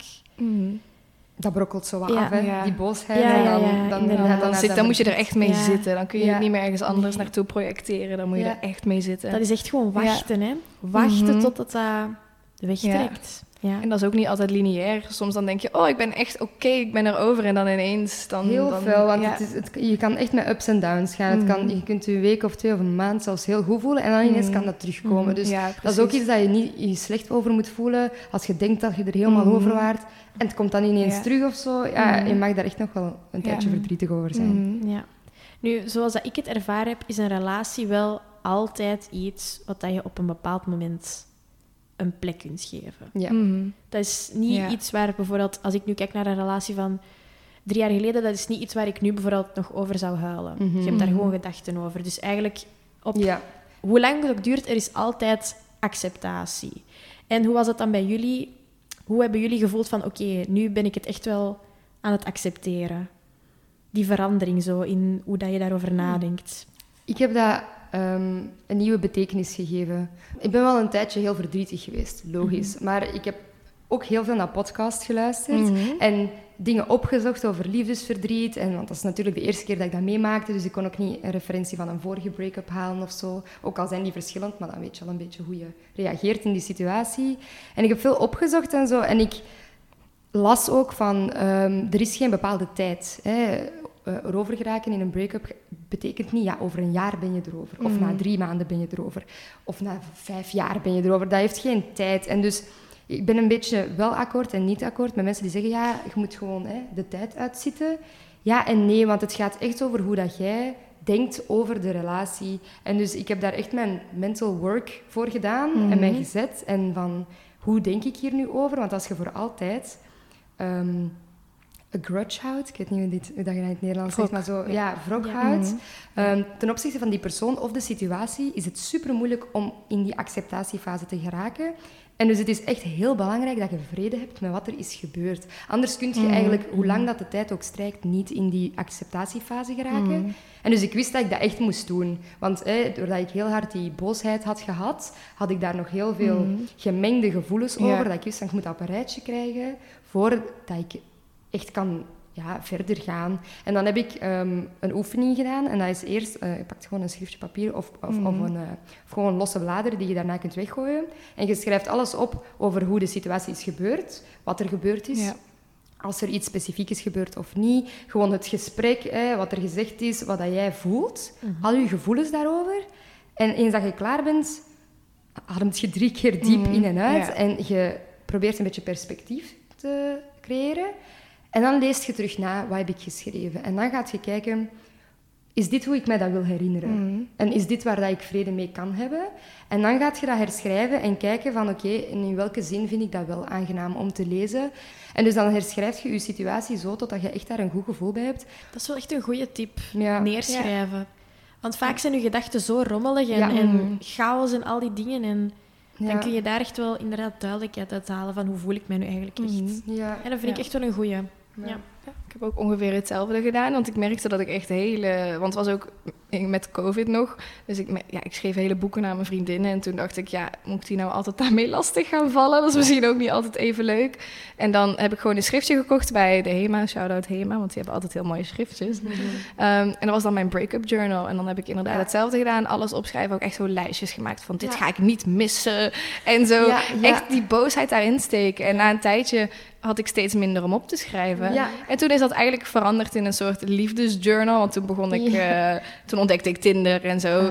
Dat brokkelt zo wat Ja, af, hè. ja. Die boosheid. Ja, en ja, dan, ja, dan, inderdaad. Dan moet je er echt mee Ja. zitten. Dan kun je Ja. niet meer ergens anders Nee. naartoe projecteren. Dan moet je Ja. er echt mee zitten. Dat is echt gewoon wachten, hè. Wachten totdat dat wegtrekt. Ja. En dat is ook niet altijd lineair. Soms dan denk je, oh, ik ben echt oké, ik ben erover. En dan ineens... Dan, Heel dan, veel, want ja. je kan echt met ups en downs gaan. Je kunt je een week of 2 of een maand zelfs heel goed voelen en dan ineens kan dat terugkomen. Dus Ja, dat is precies. ook iets dat je niet je slecht over moet voelen als je denkt dat je er helemaal over waart en het komt dan ineens Ja. terug of zo. Ja, je mag daar echt nog wel een tijdje verdrietig over zijn. Ja. Nu, zoals dat ik het ervaren heb, is een relatie wel altijd iets wat dat je op een bepaald moment een plek kunt geven. Ja. Dat is niet Ja. iets waar bijvoorbeeld, als ik nu kijk naar een relatie van 3 jaar geleden, dat is niet iets waar ik nu bijvoorbeeld nog over zou huilen. Je hebt daar gewoon gedachten over. Dus eigenlijk, Ja. hoe lang het ook duurt, er is altijd acceptatie. En hoe was het dan bij jullie? Hoe hebben jullie gevoeld van, oké, nu ben ik het echt wel aan het accepteren? Die verandering zo in hoe dat je daarover nadenkt. Ik heb dat een nieuwe betekenis gegeven. Ik ben wel een tijdje heel verdrietig geweest, logisch. Maar ik heb ook heel veel naar podcasts geluisterd en dingen opgezocht over liefdesverdriet. En, want dat is natuurlijk de eerste keer dat ik dat meemaakte, dus ik kon ook niet een referentie van een vorige break-up halen of zo. Ook al zijn die verschillend, maar dan weet je al een beetje hoe je reageert in die situatie. En ik heb veel opgezocht en zo. En ik las ook van, er is geen bepaalde tijd. Hè. erover geraken in een break-up betekent niet, over een jaar ben je erover. Of na 3 maanden ben je erover. Of na 5 jaar ben je erover. Dat heeft geen tijd. En dus ik ben een beetje wel akkoord en niet akkoord met mensen die zeggen, je moet gewoon de tijd uitzitten. Ja en nee, want het gaat echt over hoe dat jij denkt over de relatie. En dus ik heb daar echt mijn mental work voor gedaan en mij gezet. En van, hoe denk ik hier nu over? Want als je voor altijd een grudge houdt, ik weet niet hoe dat je dat in het Nederlands zegt, maar zo, wrok houdt. Ten opzichte van die persoon of de situatie is het super moeilijk om in die acceptatiefase te geraken. En dus het is echt heel belangrijk dat je vrede hebt met wat er is gebeurd. Anders kun je eigenlijk, hoe lang dat de tijd ook strijkt, niet in die acceptatiefase geraken. En dus ik wist dat ik dat echt moest doen. Want doordat ik heel hard die boosheid had gehad, had ik daar nog heel veel gemengde gevoelens over. Dat ik wist dat ik moet dat op een rijtje krijgen voordat ik echt kan verder gaan. En dan heb ik een oefening gedaan. En dat is eerst, je pakt gewoon een schriftje papier of gewoon losse bladeren die je daarna kunt weggooien. En je schrijft alles op over hoe de situatie is gebeurd, wat er gebeurd is. Ja. Als er iets specifiek is gebeurd of niet. Gewoon het gesprek, wat er gezegd is, wat dat jij voelt. Al je gevoelens daarover. En eens dat je klaar bent, ademt je 3 keer diep in en uit. Ja. En je probeert een beetje perspectief te creëren. En dan leest je terug na, wat heb ik geschreven? En dan gaat je kijken, is dit hoe ik mij dat wil herinneren? En is dit waar dat ik vrede mee kan hebben? En dan gaat je dat herschrijven en kijken van, oké, in welke zin vind ik dat wel aangenaam om te lezen? En dus dan herschrijf je je situatie zo totdat je echt daar een goed gevoel bij hebt. Dat is wel echt een goede tip, neerschrijven. Ja. Want vaak zijn je gedachten zo rommelig en chaos en al die dingen. En dan kun je daar echt wel inderdaad duidelijkheid uit halen van hoe voel ik mij nu eigenlijk echt. Ja. En dat vind ik echt wel een goeie. Ja. Ik heb ook ongeveer hetzelfde gedaan, want ik merkte dat ik echt want het was ook met COVID nog, dus ik schreef hele boeken naar mijn vriendinnen en toen dacht ik, moet ik die nou altijd daarmee lastig gaan vallen? Dat is misschien ook niet altijd even leuk. En dan heb ik gewoon een schriftje gekocht bij de HEMA, shout-out HEMA, want die hebben altijd heel mooie schriftjes. En dat was dan mijn break-up journal en dan heb ik inderdaad hetzelfde gedaan, alles opschrijven, ook echt zo lijstjes gemaakt van dit ga ik niet missen en zo echt die boosheid daarin steken. En na een tijdje had ik steeds minder om op te schrijven. Ja. En toen is dat eigenlijk veranderd in een soort liefdesjournal. Want toen begon ik... toen ontdekte ik Tinder en zo.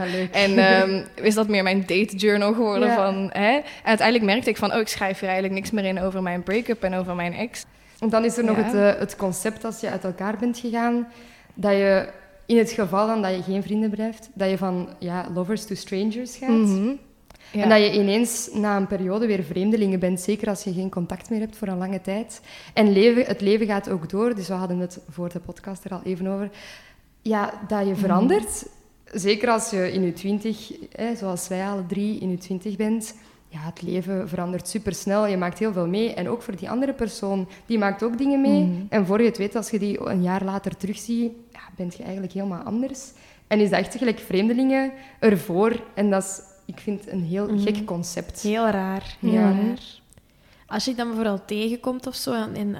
En is dat meer mijn date journal geworden van... En uiteindelijk merkte ik van... ik schrijf hier eigenlijk niks meer in over mijn break-up en over mijn ex. En dan is er nog het concept als je uit elkaar bent gegaan... dat je in het geval dan dat je geen vrienden blijft... dat je van lovers to strangers gaat... Ja. En dat je ineens na een periode weer vreemdelingen bent, zeker als je geen contact meer hebt voor een lange tijd. En het leven gaat ook door, dus we hadden het voor de podcast er al even over. Ja, dat je verandert, zeker als je in je 20, zoals wij alle 3 in je 20 bent. Ja, het leven verandert supersnel, je maakt heel veel mee. En ook voor die andere persoon, die maakt ook dingen mee. En voor je het weet, als je die een jaar later terugziet, ben je eigenlijk helemaal anders. En is dat echt gelijk vreemdelingen ervoor. En dat is... Ik vind het een heel gek concept. Heel raar. Heel raar. Als je dan vooral tegenkomt of zo... en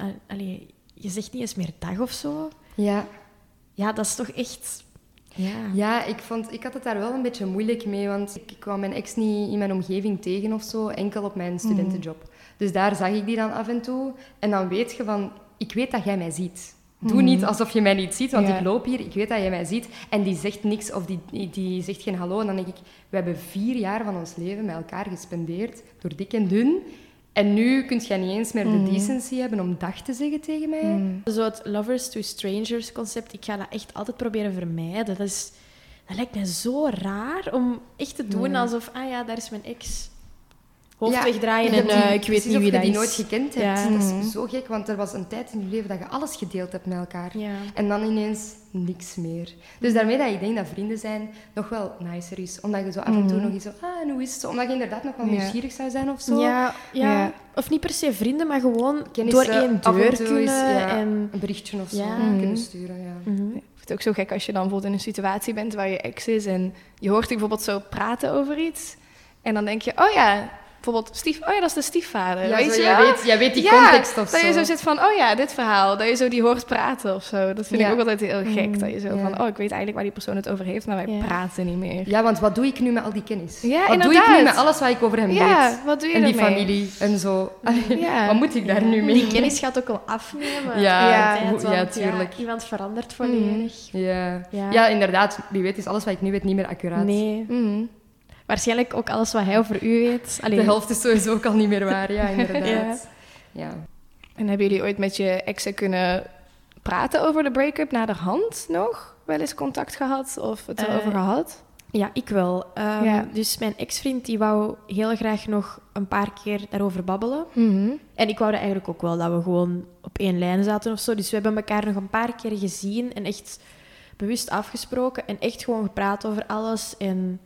je zegt niet eens meer dag of zo... Ja, dat is toch echt... Ja, ik had het daar wel een beetje moeilijk mee, want ik kwam mijn ex niet in mijn omgeving tegen of zo, enkel op mijn studentenjob. Dus daar zag ik die dan af en toe. En dan weet je van... Ik weet dat jij mij ziet. Doe niet alsof je mij niet ziet, want ik loop hier, ik weet dat je mij ziet. En die zegt niks of die zegt geen hallo. En dan denk ik, we hebben 4 jaar van ons leven met elkaar gespendeerd, door dik en dun. En nu kun jij niet eens meer de decency hebben om dag te zeggen tegen mij. Zo het lovers to strangers concept, ik ga dat echt altijd proberen vermijden. Dat lijkt mij zo raar om echt te doen alsof, daar is mijn ex... Hoofd wegdraaien en ik weet niet wie dat is. Je die nooit gekend hebt. Dat is zo gek, want er was een tijd in je leven dat je alles gedeeld hebt met elkaar. Ja. En dan ineens niks meer. Dus daarmee dat ik denk dat vrienden zijn nog wel nicer is. Omdat je zo af en toe nog eens zo... en hoe is het? Omdat je inderdaad nog wel nieuwsgierig zou zijn of zo. Ja. Of niet per se vrienden, maar gewoon door één deur kunnen. En een berichtje of zo kunnen sturen. Ja. Ik vind het ook zo gek als je dan bijvoorbeeld in een situatie bent waar je ex is en je hoort die bijvoorbeeld zo praten over iets. En dan denk je, bijvoorbeeld dat is de stiefvader, Ja, weet zo, je? jij weet die context of dat zo. je zo zit van, dit verhaal, dat je zo die hoort praten of zo. Dat vind ik ook altijd heel gek, dat je zo van, ik weet eigenlijk waar die persoon het over heeft, maar wij praten niet meer. Ja, want wat doe ik nu met al die kennis? Ja, wat doe ik nu met alles wat ik over hem weet? Wat doe je en die ermee? familie en zo. Wat moet ik daar nu mee? Die kennis gaat ook wel afnemen. Ja, tuurlijk. Iemand verandert volledig. Ja, inderdaad. Wie weet is alles wat ik nu weet niet meer accuraat. Nee. Waarschijnlijk ook alles wat hij over u weet. De helft is sowieso ook al niet meer waar, ja, inderdaad. Ja. En hebben jullie ooit met je exen kunnen praten over de break-up naderhand nog? Wel eens contact gehad of het erover gehad? Ja, ik wel. Dus mijn ex-vriend die wou heel graag nog een paar keer daarover babbelen. En ik wou dat eigenlijk ook wel, dat we gewoon op één lijn zaten of zo. Dus we hebben elkaar nog een paar keer gezien en echt bewust afgesproken. En echt gewoon gepraat over alles. En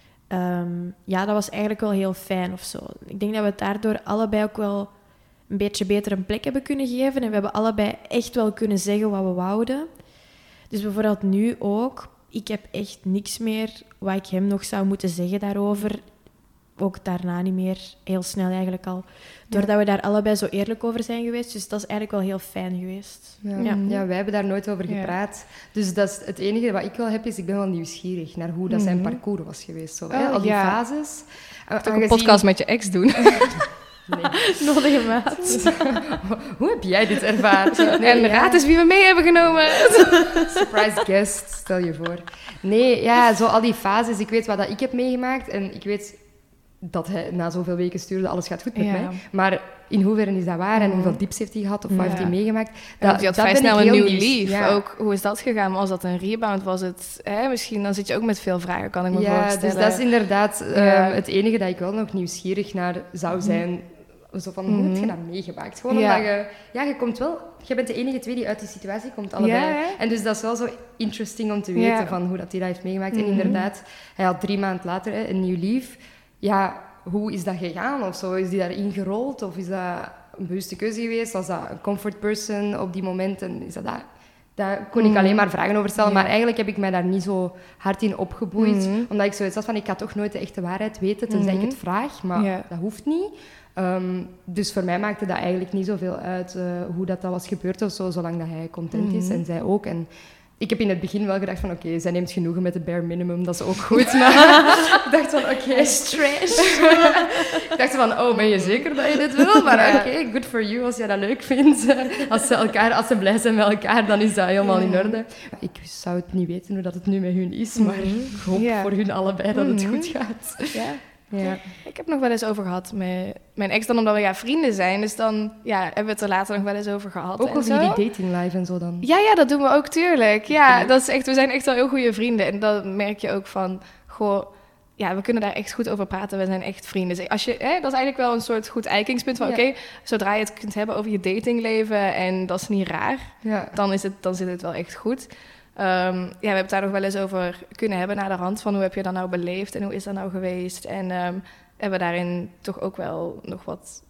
dat was eigenlijk wel heel fijn of zo. Ik denk dat we het daardoor allebei ook wel een beetje beter een plek hebben kunnen geven. En we hebben allebei echt wel kunnen zeggen wat we wouden. Dus bijvoorbeeld nu ook. Ik heb echt niks meer wat ik hem nog zou moeten zeggen daarover. Ook daarna niet meer. Heel snel eigenlijk al. Doordat we daar allebei zo eerlijk over zijn geweest. Dus dat is eigenlijk wel heel fijn geweest. Ja, wij hebben daar nooit over gepraat. Dus dat is het enige wat ik wel heb, is ik ben wel nieuwsgierig naar hoe dat zijn parcours was geweest. Zo, al die fases. Toch een podcast met je ex doen. Nee. Nodige maat. Hoe heb jij dit ervaren? En raad eens wie we mee hebben genomen. Surprise guest, stel je voor. Nee, zo al die fases. Ik weet wat dat ik heb meegemaakt. En ik weet dat hij na zoveel weken stuurde, alles gaat goed met mij. Maar in hoeverre is dat waar? En hoeveel dips heeft hij gehad? Of wat heeft hij meegemaakt? Je had vrij snel een nieuw lief. Ja. Ook, hoe is dat gegaan? Was dat een rebound? Was het... misschien dan zit je ook met veel vragen, kan ik me voorstellen. Dus dat is inderdaad het enige dat ik wel nog nieuwsgierig naar zou zijn. Zo van, hoe heb je dat meegemaakt? Gewoon omdat je komt wel... Je bent de enige twee die uit die situatie komt, allebei. Ja. En dus dat is wel zo interesting om te weten van hoe dat hij dat heeft meegemaakt. En inderdaad, hij had 3 maanden later een nieuw lief. Ja, hoe is dat gegaan of zo? Is die daarin gerold? Of is dat een bewuste keuze geweest? Was dat een comfort person op die momenten? Is dat... Daar kon ik alleen maar vragen over stellen. Maar eigenlijk heb ik mij daar niet zo hard in opgeboeid. Omdat ik zoiets had van, ik ga toch nooit de echte waarheid weten, tenzij ik het vraag. Maar dat hoeft niet. Dus voor mij maakte dat eigenlijk niet zoveel uit hoe dat was gebeurd of zo, zolang dat hij content is en zij ook. En ik heb in het begin wel gedacht van, oké, zij neemt genoegen met de bare minimum, dat is ook goed. Maar ik dacht van, oké, stress. Ik dacht van, ben je zeker dat je dit wil? Maar oké, good for you als jij dat leuk vindt. Als ze blij zijn met elkaar, dan is dat helemaal in orde. Ik zou het niet weten hoe dat het nu met hun is, maar ik hoop voor hun allebei dat het goed gaat. Ja. Ik heb nog wel eens over gehad met mijn ex, dan omdat we vrienden zijn. Dus dan hebben we het er later nog wel eens over gehad. Ook over jullie dating live en zo dan? Ja, dat doen we ook, tuurlijk. Ja, dat is echt, we zijn echt wel heel goede vrienden. En dan merk je ook van, we kunnen daar echt goed over praten. We zijn echt vrienden. Dus dat is eigenlijk wel een soort goed eikingspunt van, zodra je het kunt hebben over je datingleven en dat is niet raar, dan zit het wel echt goed. We hebben het daar nog wel eens over kunnen hebben naar de hand van hoe heb je dat nou beleefd en hoe is dat nou geweest. En hebben we daarin toch ook wel nog wat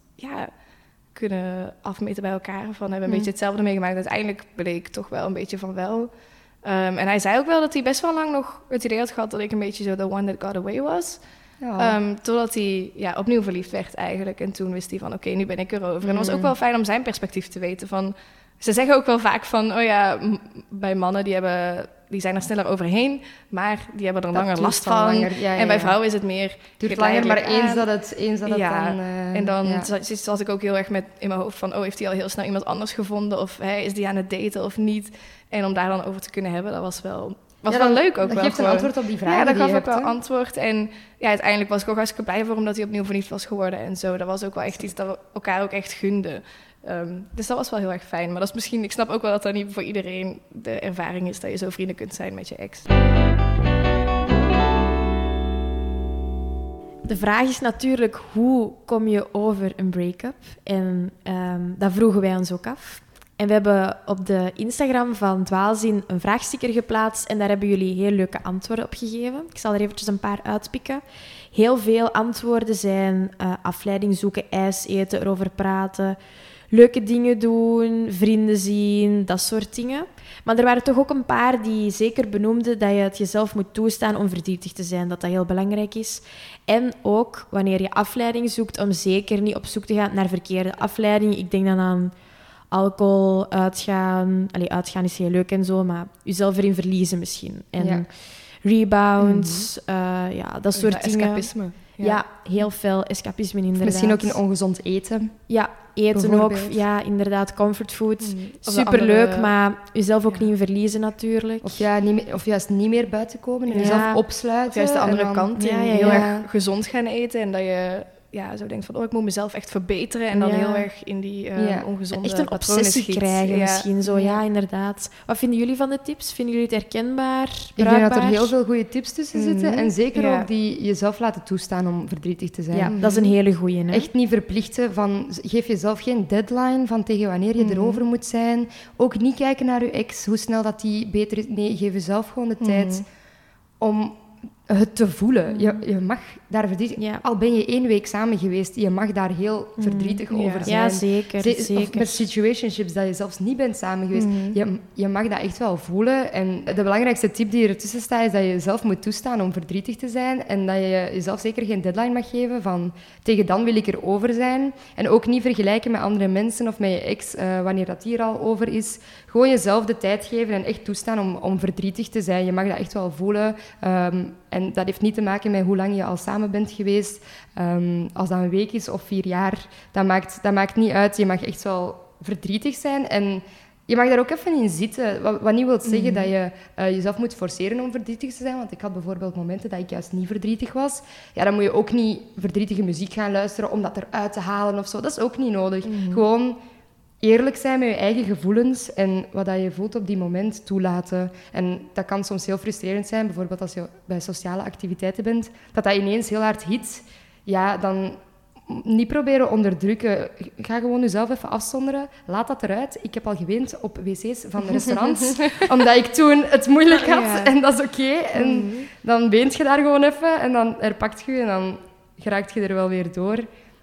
kunnen afmeten bij elkaar. Van hebben een beetje hetzelfde meegemaakt. Uiteindelijk bleek toch wel een beetje van wel. En hij zei ook wel dat hij best wel lang nog het idee had gehad dat ik een beetje zo the one that got away was. Totdat hij opnieuw verliefd werd eigenlijk. En toen wist hij van oké, nu ben ik erover. En het was ook wel fijn om zijn perspectief te weten van... Ze zeggen ook wel vaak van, bij mannen die zijn er sneller overheen, maar die hebben er langer last van. En bij vrouwen is het meer... Duurt langer, maar eens dat het dan... En dan zat ik ook heel erg in mijn hoofd van, heeft hij al heel snel iemand anders gevonden? Of is die aan het daten of niet? En om daar dan over te kunnen hebben, dat was wel leuk ook wel. Dat geeft een antwoord op die vragen Ja, dat die gaf je ook wel antwoord. En uiteindelijk was ik ook hartstikke blij voor, omdat hij opnieuw verliefd was geworden en zo. Dat was ook wel echt iets dat we elkaar ook echt gunden. Dus dat was wel heel erg fijn. Maar dat is misschien, ik snap ook wel dat dat niet voor iedereen de ervaring is dat je zo vrienden kunt zijn met je ex. De vraag is natuurlijk, hoe kom je over een break-up? En dat vroegen wij ons ook af. En we hebben op de Instagram van Dwaalzin een vraagsticker geplaatst en daar hebben jullie heel leuke antwoorden op gegeven. Ik zal er eventjes een paar uitpikken. Heel veel antwoorden zijn afleiding zoeken, ijs eten, erover praten, leuke dingen doen, vrienden zien, dat soort dingen. Maar er waren toch ook een paar die zeker benoemden dat je het jezelf moet toestaan om verdrietig te zijn, dat dat heel belangrijk is. En ook wanneer je afleiding zoekt, om zeker niet op zoek te gaan naar verkeerde afleiding. Ik denk dan aan alcohol, uitgaan. Uitgaan is heel leuk en zo, maar jezelf erin verliezen misschien. En rebounds, dat soort dingen. Escapisme. Ja, heel veel escapisme inderdaad. Misschien ook in ongezond eten. Ja, eten ook. Ja, inderdaad, comfortfood. Superleuk, maar jezelf ook niet in verliezen natuurlijk. Of juist niet meer buiten komen en jezelf opsluiten. Of juist de andere kant in. Heel erg gezond gaan eten en dat je zo denkt van, ik moet mezelf echt verbeteren en dan heel erg in die ongezonde echt een obsessie krijgen misschien. Zo, inderdaad. Wat vinden jullie van de tips? Vinden jullie het herkenbaar, bruikbaar? Ik denk dat er heel veel goede tips tussen zitten. En zeker ook die jezelf laten toestaan om verdrietig te zijn. Ja, dat is een hele goeie. Hè? Echt niet verplichten van... Geef jezelf geen deadline van tegen wanneer je erover moet zijn. Ook niet kijken naar je ex, hoe snel dat die beter is. Nee, geef jezelf gewoon de tijd om het te voelen. Je mag daar verdrietig... Ja. Al ben je 1 week samen geweest, je mag daar heel verdrietig over zijn. Ja, zeker. Of met situationships, dat je zelfs niet bent samen geweest. Je mag dat echt wel voelen. En de belangrijkste tip die ertussen staat, is dat je jezelf moet toestaan om verdrietig te zijn. En dat je jezelf zeker geen deadline mag geven van tegen dan wil ik er over zijn. En ook niet vergelijken met andere mensen of met je ex, wanneer dat hier al over is. Gewoon jezelf de tijd geven en echt toestaan om verdrietig te zijn. Je mag dat echt wel voelen. En dat heeft niet te maken met hoe lang je al samen bent geweest. Als dat 1 week is of 4 jaar, dat maakt niet uit. Je mag echt wel verdrietig zijn. En je mag daar ook even in zitten. Wat niet wil zeggen dat je jezelf moet forceren om verdrietig te zijn. Want ik had bijvoorbeeld momenten dat ik juist niet verdrietig was. Ja, dan moet je ook niet verdrietige muziek gaan luisteren om dat eruit te halen of zo. Dat is ook niet nodig. Gewoon eerlijk zijn met je eigen gevoelens en wat dat je voelt op die moment toelaten. En dat kan soms heel frustrerend zijn, bijvoorbeeld als je bij sociale activiteiten bent, dat ineens heel hard hit. Ja, dan niet proberen onderdrukken. Ga gewoon jezelf even afzonderen. Laat dat eruit. Ik heb al geweend op wc's van restaurants, omdat ik toen het moeilijk had. En dat is oké. En dan weent je daar gewoon even en dan herpakt je en dan geraakt je er wel weer door.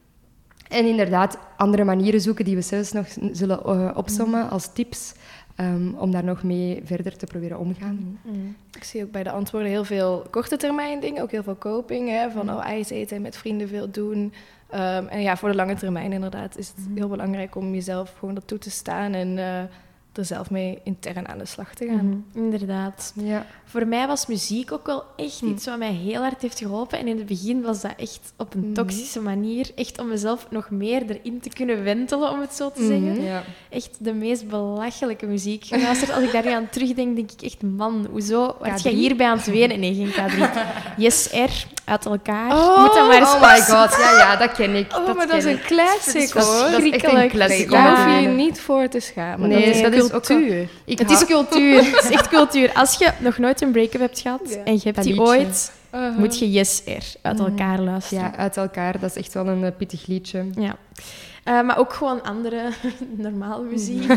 En inderdaad, andere manieren zoeken die we zelfs nog zullen opsommen als tips, om daar nog mee verder te proberen omgaan. Ik zie ook bij de antwoorden heel veel korte termijn dingen, ook heel veel coping, van ijs eten en met vrienden veel doen. En voor de lange termijn inderdaad is het heel belangrijk om jezelf gewoon dat toe te staan en er zelf mee intern aan de slag te gaan. Inderdaad. Ja. Voor mij was muziek ook wel echt iets wat mij heel hard heeft geholpen. En in het begin was dat echt op een toxische manier. Echt om mezelf nog meer erin te kunnen wentelen, om het zo te zeggen. Ja. Echt de meest belachelijke muziek geluisterd. Als ik daar nu aan terugdenk, denk ik echt, man, hoezo was jij hierbij aan het wenen? Nee, geen K3. Yes, R, uit elkaar. Moet dat maar eens my god, ja, dat ken ik. Maar dat is een classic, hoor. Dat is echt een classic. Daar hoef je je niet voor te schamen. Nee, dat is cultuur. Het is cultuur. Het is echt cultuur. Als je nog nooit een break-up hebt gehad en je hebt die ooit, moet je Yes R uit elkaar luisteren. Ja, uit elkaar. Dat is echt wel een pittig liedje. Ja. Maar ook gewoon andere normale muziek.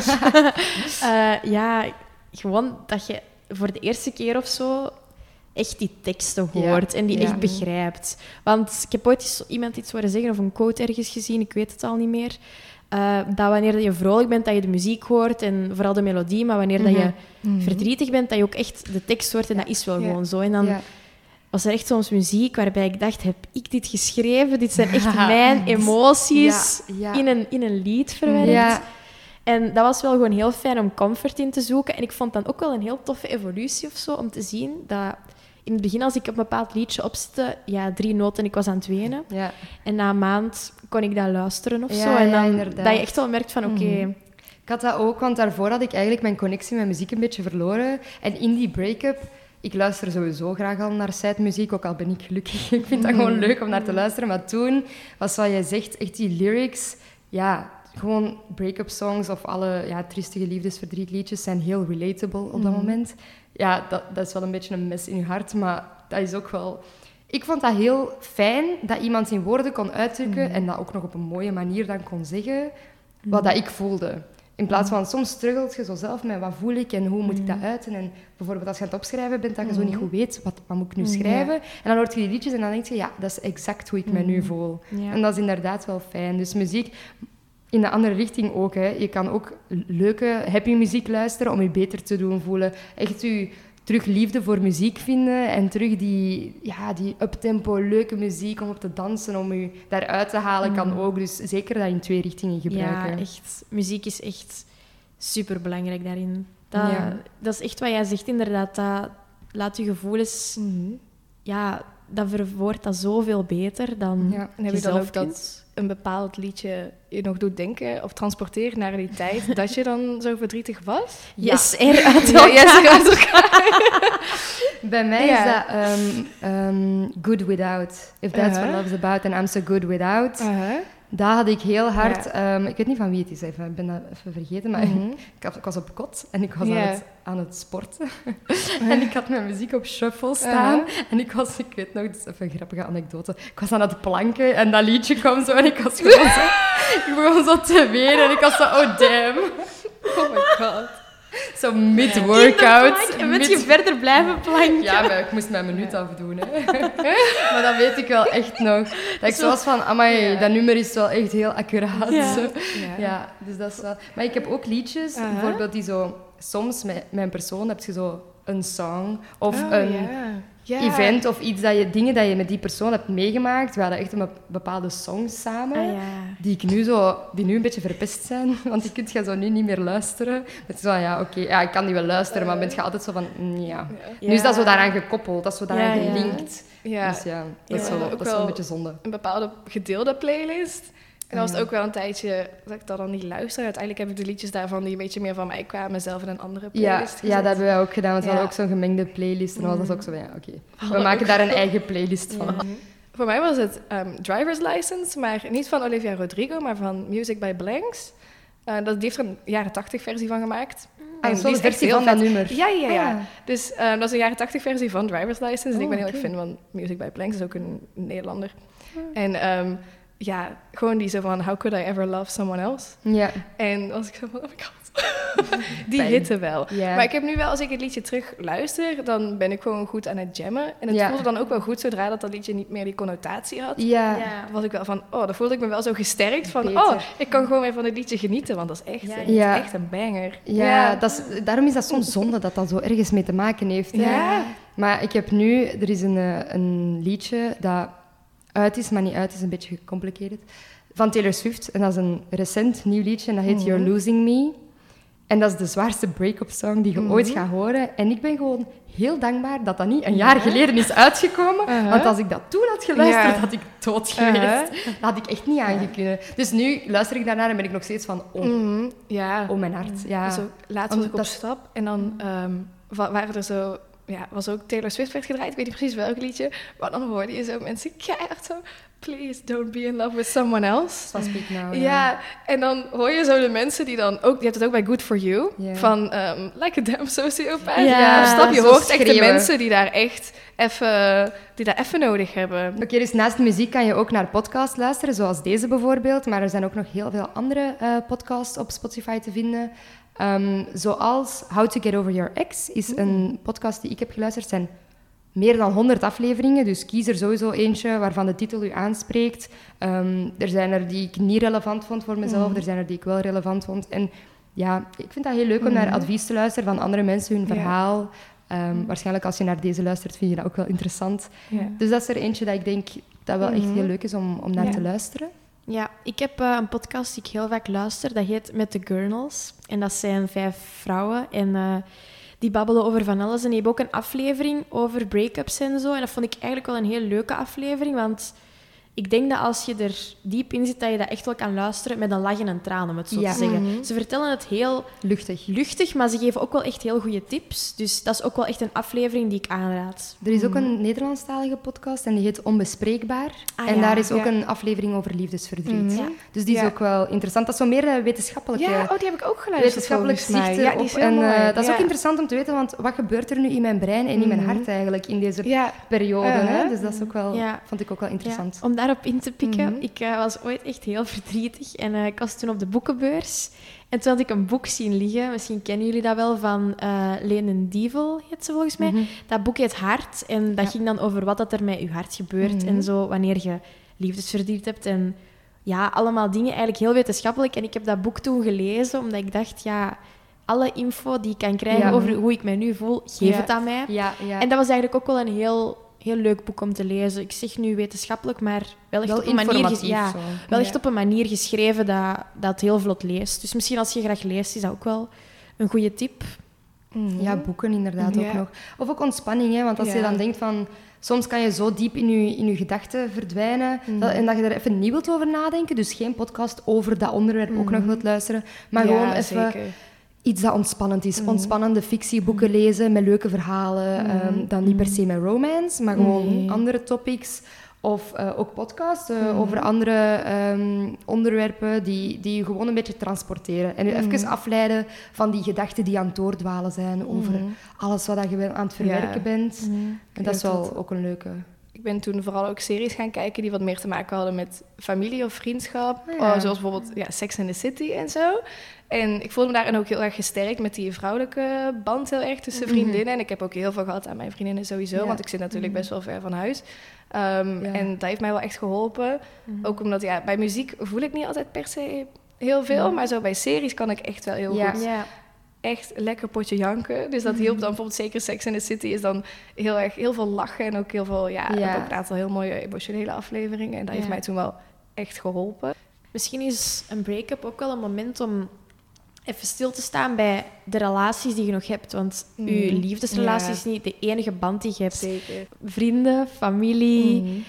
Gewoon dat je voor de eerste keer of zo echt die teksten hoort en die echt begrijpt. Want ik heb ooit iemand iets horen zeggen of een quote ergens gezien, ik weet het al niet meer. Dat wanneer je vrolijk bent, dat je de muziek hoort en vooral de melodie, maar wanneer dat je verdrietig bent, dat je ook echt de tekst hoort en dat is wel gewoon zo. En dan was er echt soms muziek waarbij ik dacht, heb ik dit geschreven? Dit zijn echt mijn emoties in een lied verwerkt. Ja. En dat was wel gewoon heel fijn om comfort in te zoeken. En ik vond dan ook wel een heel toffe evolutie of zo, om te zien dat in het begin, als ik een bepaald liedje opzette, 3 noten en ik was aan het wenen. Ja. En na een maand kon ik dat luisteren of zo. En dan dat je echt wel merkt van, oké. Ik had dat ook, want daarvoor had ik eigenlijk mijn connectie met muziek een beetje verloren. En in die break-up, ik luister sowieso graag al naar sad muziek, ook al ben ik gelukkig. Ik vind dat gewoon leuk om naar te luisteren. Maar toen was wat jij zegt, echt die lyrics, gewoon break-up songs of alle triestige liefdesverdrietliedjes zijn heel relatable op dat moment. Ja, dat is wel een beetje een mes in je hart, maar dat is ook wel... Ik vond dat heel fijn dat iemand in woorden kon uitdrukken en dat ook nog op een mooie manier dan kon zeggen wat dat ik voelde. In plaats van, soms struggelt je zo zelf met wat voel ik en hoe moet ik dat uiten. En bijvoorbeeld als je aan het opschrijven bent, dat je zo niet goed weet, wat moet ik nu schrijven? En dan hoort je die liedjes en dan denk je, dat is exact hoe ik me nu voel. Ja. En dat is inderdaad wel fijn. Dus muziek... in de andere richting ook. Hè. Je kan ook leuke, happy muziek luisteren om je beter te doen voelen. Echt je terug liefde voor muziek vinden en terug die uptempo, leuke muziek om op te dansen, om je daaruit te halen, kan ook. Dus zeker dat in 2 richtingen gebruiken. Ja, echt. Muziek is echt superbelangrijk daarin. Dat is echt wat jij zegt, inderdaad. Dat laat je gevoelens... Ja, dat verwoordt dat zoveel beter dan en heb je dan ook dat een bepaald liedje je nog doet denken of transporteert naar die tijd dat je dan zo verdrietig was? Yes, er uit elkaar. Bij mij is dat Good Without. If that's what love's about and I'm so good without. Dat had ik heel hard... ik weet niet van wie het is, ik ben dat even vergeten, maar ik was op kot en ik was aan het sporten. En ik had mijn muziek op shuffle staan. En ik weet nog, dit is even een grappige anekdote. Ik was aan het planken en dat liedje kwam zo en ik was gewoon zo... Ik begon zo te wenen en ik was zo, oh damn. Oh my god. Zo mid-workout. En moet je verder blijven planken? Ja, maar ik moest mijn minuut afdoen. Hè. Maar dat weet ik wel echt nog. Dat ik zo was van, amai, dat nummer is wel echt heel accuraat. Ja, dus dat is wel... Maar ik heb ook liedjes, bijvoorbeeld die zo... Soms met mijn persoon heb je zo een song of een event of iets dingen dat je met die persoon hebt meegemaakt. We hadden echt een bepaalde songs samen, die nu een beetje verpest zijn, want die kun je zo nu niet meer luisteren. Het is zo, ik kan die wel luisteren, maar ben je altijd zo van, Nu is dat zo daaraan gekoppeld, dat is zo daaraan gelinkt. Ja. Dus dat is wel een beetje zonde. Een bepaalde gedeelde playlist. En dat was ook wel een tijdje dat ik dat dan niet luisterde. Uiteindelijk heb ik de liedjes daarvan die een beetje meer van mij kwamen, zelf in een andere playlist gezet. Ja, dat hebben wij ook gedaan. Want we hadden ook zo'n gemengde playlist. En dan was dat ook zo van, we maken daar een eigen playlist van. Voor mij was het Driver's License, maar niet van Olivia Rodrigo, maar van Music by Blanks. Die heeft er een jaren 80 versie van gemaakt. En die is versie van dat nummer. Ja. Dus dat is een jaren 80 versie van Driver's License. En ik ben heel erg fan van Music by Blanks. Dat is ook een Nederlander. En... gewoon die zo van, how could I ever love someone else? Ja. En als ik zo van, oh my god. Die hitte wel. Yeah. Maar ik heb nu wel, als ik het liedje terug luister, dan ben ik gewoon goed aan het jammen. En het voelde dan ook wel goed, zodra dat liedje niet meer die connotatie had. Dan was ik wel van, dan voelde ik me wel zo gesterkt van, ik kan gewoon weer van het liedje genieten, want dat is echt, echt een banger. Ja, daarom is dat soms zonde dat dat zo ergens mee te maken heeft. Ja. Maar ik heb nu, er is een liedje dat... uit is, maar niet uit is, een beetje gecomplicated. Van Taylor Swift. En dat is een recent nieuw liedje en dat heet You're Losing Me. En dat is de zwaarste break-up song die je ooit gaat horen. En ik ben gewoon heel dankbaar dat dat niet een jaar geleden is uitgekomen. Want als ik dat toen had geluisterd, had ik dood geweest. Dat had ik echt niet aangekunnen. Dus nu luister ik daarnaar en ben ik nog steeds van, mijn hart. Ja. Zo, laatst was ik op stap en dan waren er zo... Ja, was ook Taylor Swift werd gedraaid. Ik weet niet precies welk liedje. Maar dan hoorde je zo mensen keihard zo... Please don't be in love with someone else. Van Speak Now. Ja, en dan hoor je zo de mensen die dan ook... Je hebt het ook bij Good For You. Yeah. Van like a damn sociopath. Ja, je hoort echt de mensen die daar echt even nodig hebben. Oké, dus naast muziek kan je ook naar podcasts luisteren. Zoals deze bijvoorbeeld. Maar er zijn ook nog heel veel andere podcasts op Spotify te vinden. Zoals How to Get Over Your Ex is een podcast die ik heb geluisterd. Het zijn meer dan 100 afleveringen, dus kies er sowieso eentje waarvan de titel u aanspreekt. Er zijn er die ik niet relevant vond voor mezelf, er zijn er die ik wel relevant vond. En ja, ik vind dat heel leuk om naar advies te luisteren van andere mensen, hun verhaal. Waarschijnlijk als je naar deze luistert, vind je dat ook wel interessant. Dus dat is er eentje dat ik denk dat wel echt heel leuk is om naar te luisteren. Ja, ik heb een podcast die ik heel vaak luister. Dat heet Met de Gurnals. En dat zijn 5 vrouwen. En die babbelen over van alles. En die hebben ook een aflevering over break-ups en zo. En dat vond ik eigenlijk wel een heel leuke aflevering. Want ik denk dat als je er diep in zit, dat je dat echt wel kan luisteren met een lach en een traan, om het zo te zeggen. Ze vertellen het heel luchtig, maar ze geven ook wel echt heel goede tips. Dus dat is ook wel echt een aflevering die ik aanraad. Er is ook een Nederlandstalige podcast en die heet Onbespreekbaar. En daar is ook een aflevering over liefdesverdriet. Dus die is ook wel interessant. Dat is zo meer wetenschappelijke... Ja, die heb ik ook geluisterd. Wetenschappelijk zicht erop. Die is heel mooi. Dat is ook interessant om te weten, want wat gebeurt er nu in mijn brein en in mijn hart eigenlijk in deze periode? Hè? Dus dat is ook wel, vond ik ook wel interessant. Om daarop in te pikken. Ik was ooit echt heel verdrietig en ik was toen op de boekenbeurs. En toen had ik een boek zien liggen, misschien kennen jullie dat wel, van Lene Dievel, heet ze volgens mij. Dat boek heet Hart en dat ging dan over wat dat er met je hart gebeurt en zo, wanneer je liefdesverdriet hebt. En allemaal dingen eigenlijk heel wetenschappelijk. En ik heb dat boek toen gelezen, omdat ik dacht, alle info die ik kan krijgen over hoe ik mij nu voel, geef het aan mij. Ja. En dat was eigenlijk ook wel een heel leuk boek om te lezen. Ik zeg nu wetenschappelijk, maar wel echt op een manier, op een manier geschreven dat het heel vlot leest. Dus misschien als je graag leest, is dat ook wel een goede tip. Ja, boeken inderdaad ook nog. Of ook ontspanning, hè, want als je dan denkt van... Soms kan je zo diep in je gedachten verdwijnen en dat je er even niet wilt over nadenken. Dus geen podcast over dat onderwerp ook nog wilt luisteren. Maar gewoon even iets dat ontspannend is. Ontspannende fictieboeken lezen met leuke verhalen. Dan niet per se met romance, maar gewoon andere topics. Of ook podcasts over andere onderwerpen die je gewoon een beetje transporteren. En je even afleiden van die gedachten die aan het doordwalen zijn over alles wat je aan het verwerken bent. En dat is wel ook een leuke. Ik ben toen vooral ook series gaan kijken die wat meer te maken hadden met familie of vriendschap. Zoals bijvoorbeeld Sex and the City en zo. En ik voelde me daarin ook heel erg gesterkt met die vrouwelijke band heel erg tussen vriendinnen. En ik heb ook heel veel gehad aan mijn vriendinnen sowieso, want ik zit natuurlijk best wel ver van huis. En dat heeft mij wel echt geholpen. Ook omdat, bij muziek voel ik niet altijd per se heel veel, maar zo bij series kan ik echt wel heel goed. Ja. Echt lekker potje janken. Dus dat hielp dan bijvoorbeeld zeker Sex and the City is dan heel veel lachen en ook heel veel, ook een aantal heel mooie emotionele afleveringen. En dat heeft mij toen wel echt geholpen. Misschien is een break-up ook wel een moment om even stil te staan bij de relaties die je nog hebt. Want je liefdesrelatie is niet de enige band die je hebt. Zeker. Vrienden, familie,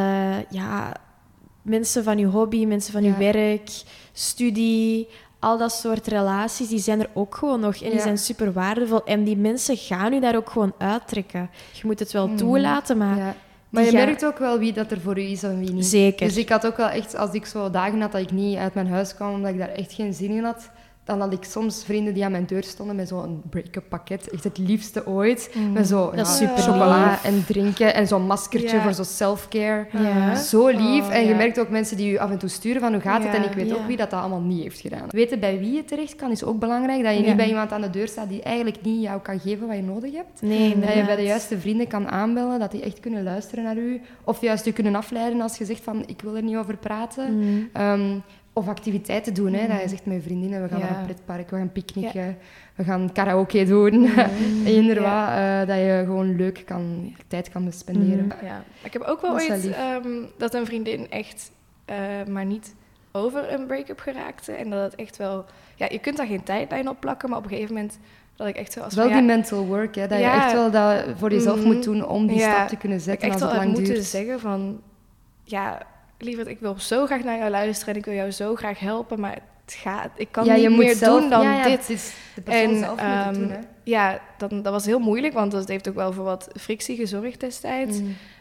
mensen van je hobby, mensen van je werk, studie. Al dat soort relaties, die zijn er ook gewoon nog. En die zijn super waardevol. En die mensen gaan je daar ook gewoon uittrekken. Je moet het wel toelaten, maar... Ja. Maar je merkt ook wel wie dat er voor u is en wie niet. Zeker. Dus ik had ook wel echt, als ik zo dagen had dat ik niet uit mijn huis kwam, omdat ik daar echt geen zin in had, dan had ik soms vrienden die aan mijn deur stonden met zo'n break-up pakket. Echt het liefste ooit. Met zo chocola en drinken en zo'n maskertje voor zo self-care. Ja. Zo lief. En je merkt ook mensen die je af en toe sturen van hoe gaat het. En ik weet ook wie dat allemaal niet heeft gedaan. Weten bij wie je terecht kan is ook belangrijk. Dat je niet bij iemand aan de deur staat die eigenlijk niet jou kan geven wat je nodig hebt. Nee, dat je bij de juiste vrienden kan aanbellen. Dat die echt kunnen luisteren naar u. Of juist je kunnen afleiden als je zegt van ik wil er niet over praten. Of activiteiten doen, hè. Dat je zegt met je vriendinnen, we gaan naar een pretpark, we gaan picknicken, we gaan karaoke doen. Eender wat, dat je gewoon leuk tijd kan spenderen. Ja. Ik heb ook wel ooit dat een vriendin echt maar niet over een break-up geraakte. En dat het echt wel... Ja, je kunt daar geen tijdlijn op plakken, maar op een gegeven moment... Dat ik echt zo als wel die mental work, hè, dat je echt wel dat voor jezelf moet doen om die stap te kunnen zetten als het lang duurt. Ik echt wel moeten zeggen van... Lieverd, ik wil zo graag naar jou luisteren en ik wil jou zo graag helpen, maar het gaat. Ik kan niet meer doen dan dit. Het is de persoon zelf moeten doen, hè? Ja, dat was heel moeilijk, want dat heeft ook wel voor wat frictie gezorgd destijds.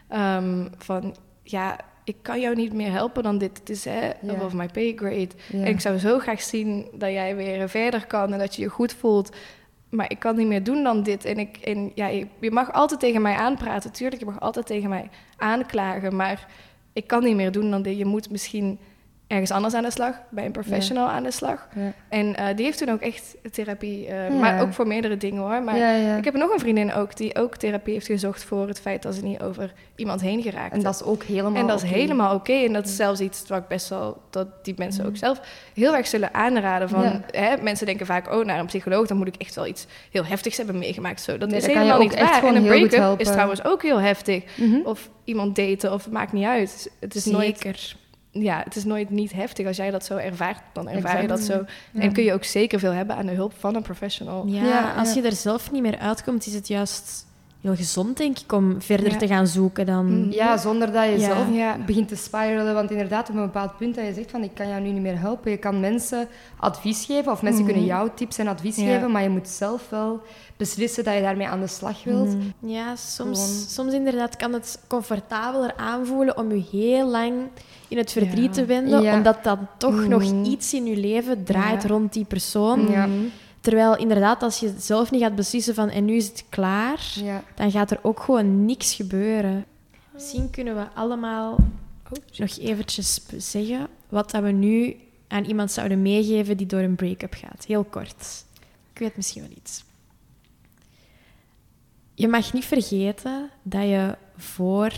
Ik kan jou niet meer helpen dan dit. Het is above my pay grade. Ja. En ik zou zo graag zien dat jij weer verder kan en dat je je goed voelt. Maar ik kan niet meer doen dan dit. Je mag altijd tegen mij aanpraten, tuurlijk. Je mag altijd tegen mij aanklagen, maar... Ik kan niet meer doen dan dit. Je moet misschien ergens anders aan de slag, bij een professional aan de slag. Ja. En die heeft toen ook echt therapie, maar ook voor meerdere dingen hoor. Maar ik heb nog een vriendin ook die ook therapie heeft gezocht voor het feit dat ze niet over iemand heen geraakt. En dat is ook helemaal oké. En dat is zelfs iets wat ik best wel, dat die mensen ook zelf heel erg zullen aanraden. Van, mensen denken vaak, naar een psycholoog, dan moet ik echt wel iets heel heftigs hebben meegemaakt. Zo, dat is helemaal niet waar. En een break-up is trouwens ook heel heftig. Of iemand daten, of het maakt niet uit. Het is nooit... Ja, het is nooit niet heftig. Als jij dat zo ervaart, dan ervaar je dat zo. Ja. En kun je ook zeker veel hebben aan de hulp van een professional. Ja, als je er zelf niet meer uitkomt, is het juist heel gezond, denk ik, om verder te gaan zoeken dan... Ja, zonder dat je zelf begint te spiralen. Want inderdaad, op een bepaald punt dat je zegt van ik kan jou nu niet meer helpen. Je kan mensen advies geven, of mensen kunnen jou tips en advies geven, maar je moet zelf wel beslissen dat je daarmee aan de slag wilt. Ja, soms inderdaad kan het comfortabeler aanvoelen om je heel lang in het verdriet te wenden, omdat dan toch nog iets in je leven draait rond die persoon. Ja. Terwijl inderdaad, als je zelf niet gaat beslissen van en nu is het klaar, dan gaat er ook gewoon niks gebeuren. Misschien kunnen we allemaal nog eventjes zeggen wat dat we nu aan iemand zouden meegeven die door een break-up gaat. Heel kort. Ik weet misschien wel iets. Je mag niet vergeten dat je voor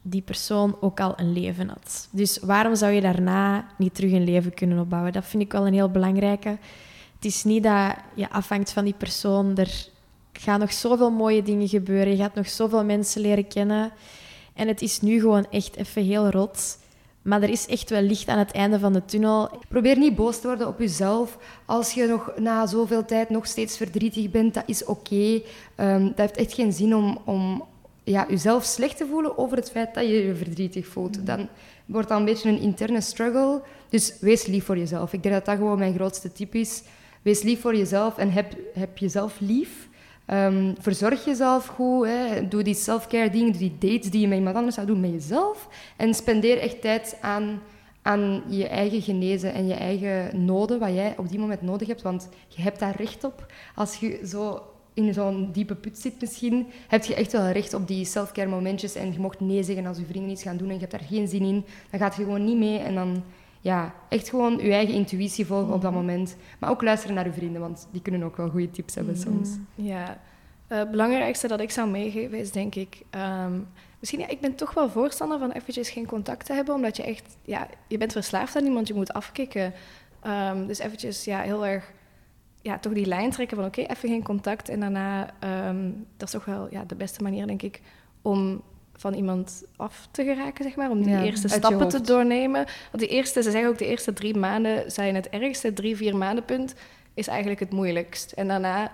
die persoon ook al een leven had. Dus waarom zou je daarna niet terug een leven kunnen opbouwen? Dat vind ik wel een heel belangrijke. Het is niet dat je afhangt van die persoon. Er gaan nog zoveel mooie dingen gebeuren. Je gaat nog zoveel mensen leren kennen. En het is nu gewoon echt even heel rot. Maar er is echt wel licht aan het einde van de tunnel. Probeer niet boos te worden op jezelf. Als je nog na zoveel tijd nog steeds verdrietig bent, dat is oké. Dat heeft echt geen zin om jezelf slecht te voelen over het feit dat je je verdrietig voelt. Dan wordt dat een beetje een interne struggle. Dus wees lief voor jezelf. Ik denk dat dat gewoon mijn grootste tip is. Wees lief voor jezelf en heb jezelf lief. Verzorg jezelf goed. Hè. Doe die self-care dingen, doe die dates die je met iemand anders zou doen met jezelf. En spendeer echt tijd aan je eigen genezen en je eigen noden, wat jij op die moment nodig hebt. Want je hebt daar recht op. Als je zo in zo'n diepe put zit misschien, heb je echt wel recht op die self-care momentjes. En je mocht nee zeggen als je vrienden iets gaan doen en je hebt daar geen zin in. Dan gaat je gewoon niet mee en dan... Ja, echt gewoon je eigen intuïtie volgen op dat moment. Maar ook luisteren naar je vrienden, want die kunnen ook wel goede tips hebben soms. Ja, het belangrijkste dat ik zou meegeven is denk ik... ik ben toch wel voorstander van eventjes geen contact te hebben, omdat je echt... Ja, je bent verslaafd aan iemand, je moet afkicken. Dus eventjes heel erg... Ja, toch die lijn trekken van oké, even geen contact. En daarna, dat is toch wel de beste manier, denk ik, om... van iemand af te geraken, zeg maar, om die eerste stappen te doornemen. Want ze zeggen ook, de eerste 3 maanden zijn het ergste, 3-4 maanden punt is eigenlijk het moeilijkst. En daarna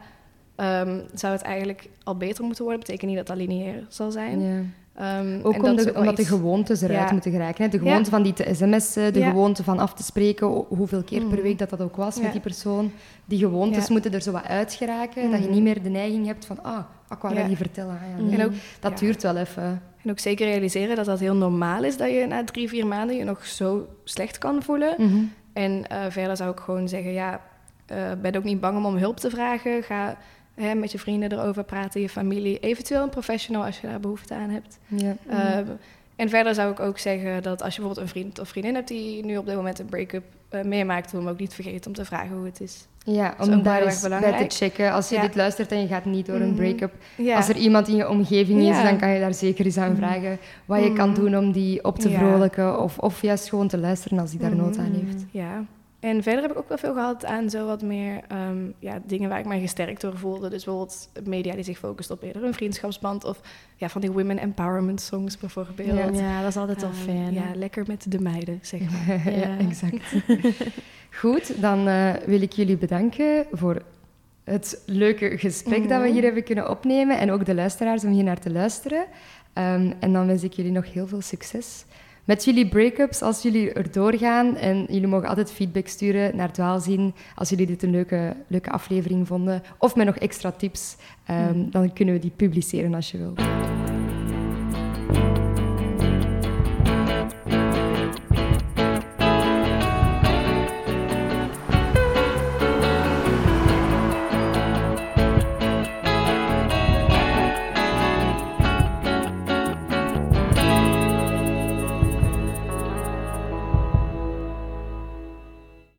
zou het eigenlijk al beter moeten worden. Betekent niet dat dat lineair zal zijn. Ja. Ook omdat de gewoontes eruit moeten geraken. Hè? De gewoonte van die te sms'en, de gewoonte van af te spreken, hoeveel keer per week dat ook was met die persoon. Die gewoontes moeten er zo wat uit geraken, dat je niet meer de neiging hebt van, ik wou dat niet vertellen. Nee. En ook, dat duurt wel even. En ook zeker realiseren dat dat heel normaal is, dat je na 3-4 maanden je nog zo slecht kan voelen. En verder zou ik gewoon zeggen, ben ook niet bang om hulp te vragen. Ga met je vrienden erover praten, je familie. Eventueel een professional als je daar behoefte aan hebt. Ja. En verder zou ik ook zeggen dat als je bijvoorbeeld een vriend of vriendin hebt die nu op dit moment een break-up meemaakt, wil hem ook niet vergeten om te vragen hoe het is. Ja, om daar eens bij te checken. Als je dit luistert en je gaat niet door een break-up, als er iemand in je omgeving is, dan kan je daar zeker eens aan vragen wat je kan doen om die op te vrolijken of juist gewoon te luisteren als die daar nood aan heeft. Ja. En verder heb ik ook wel veel gehad aan zo wat meer dingen waar ik mij gesterkt door voelde. Dus bijvoorbeeld media die zich focust op eerder een vriendschapsband of van die women empowerment songs bijvoorbeeld. Ja, dat is altijd wel fijn. Ja, lekker met de meiden, zeg maar. Ja, exact. Goed, dan wil ik jullie bedanken voor het leuke gesprek dat we hier hebben kunnen opnemen en ook de luisteraars om hier naar te luisteren. En dan wens ik jullie nog heel veel succes met jullie break-ups, als jullie erdoor gaan. En jullie mogen altijd feedback sturen naar Dwaalzin als jullie dit een leuke aflevering vonden. Of met nog extra tips. Dan kunnen we die publiceren als je wilt.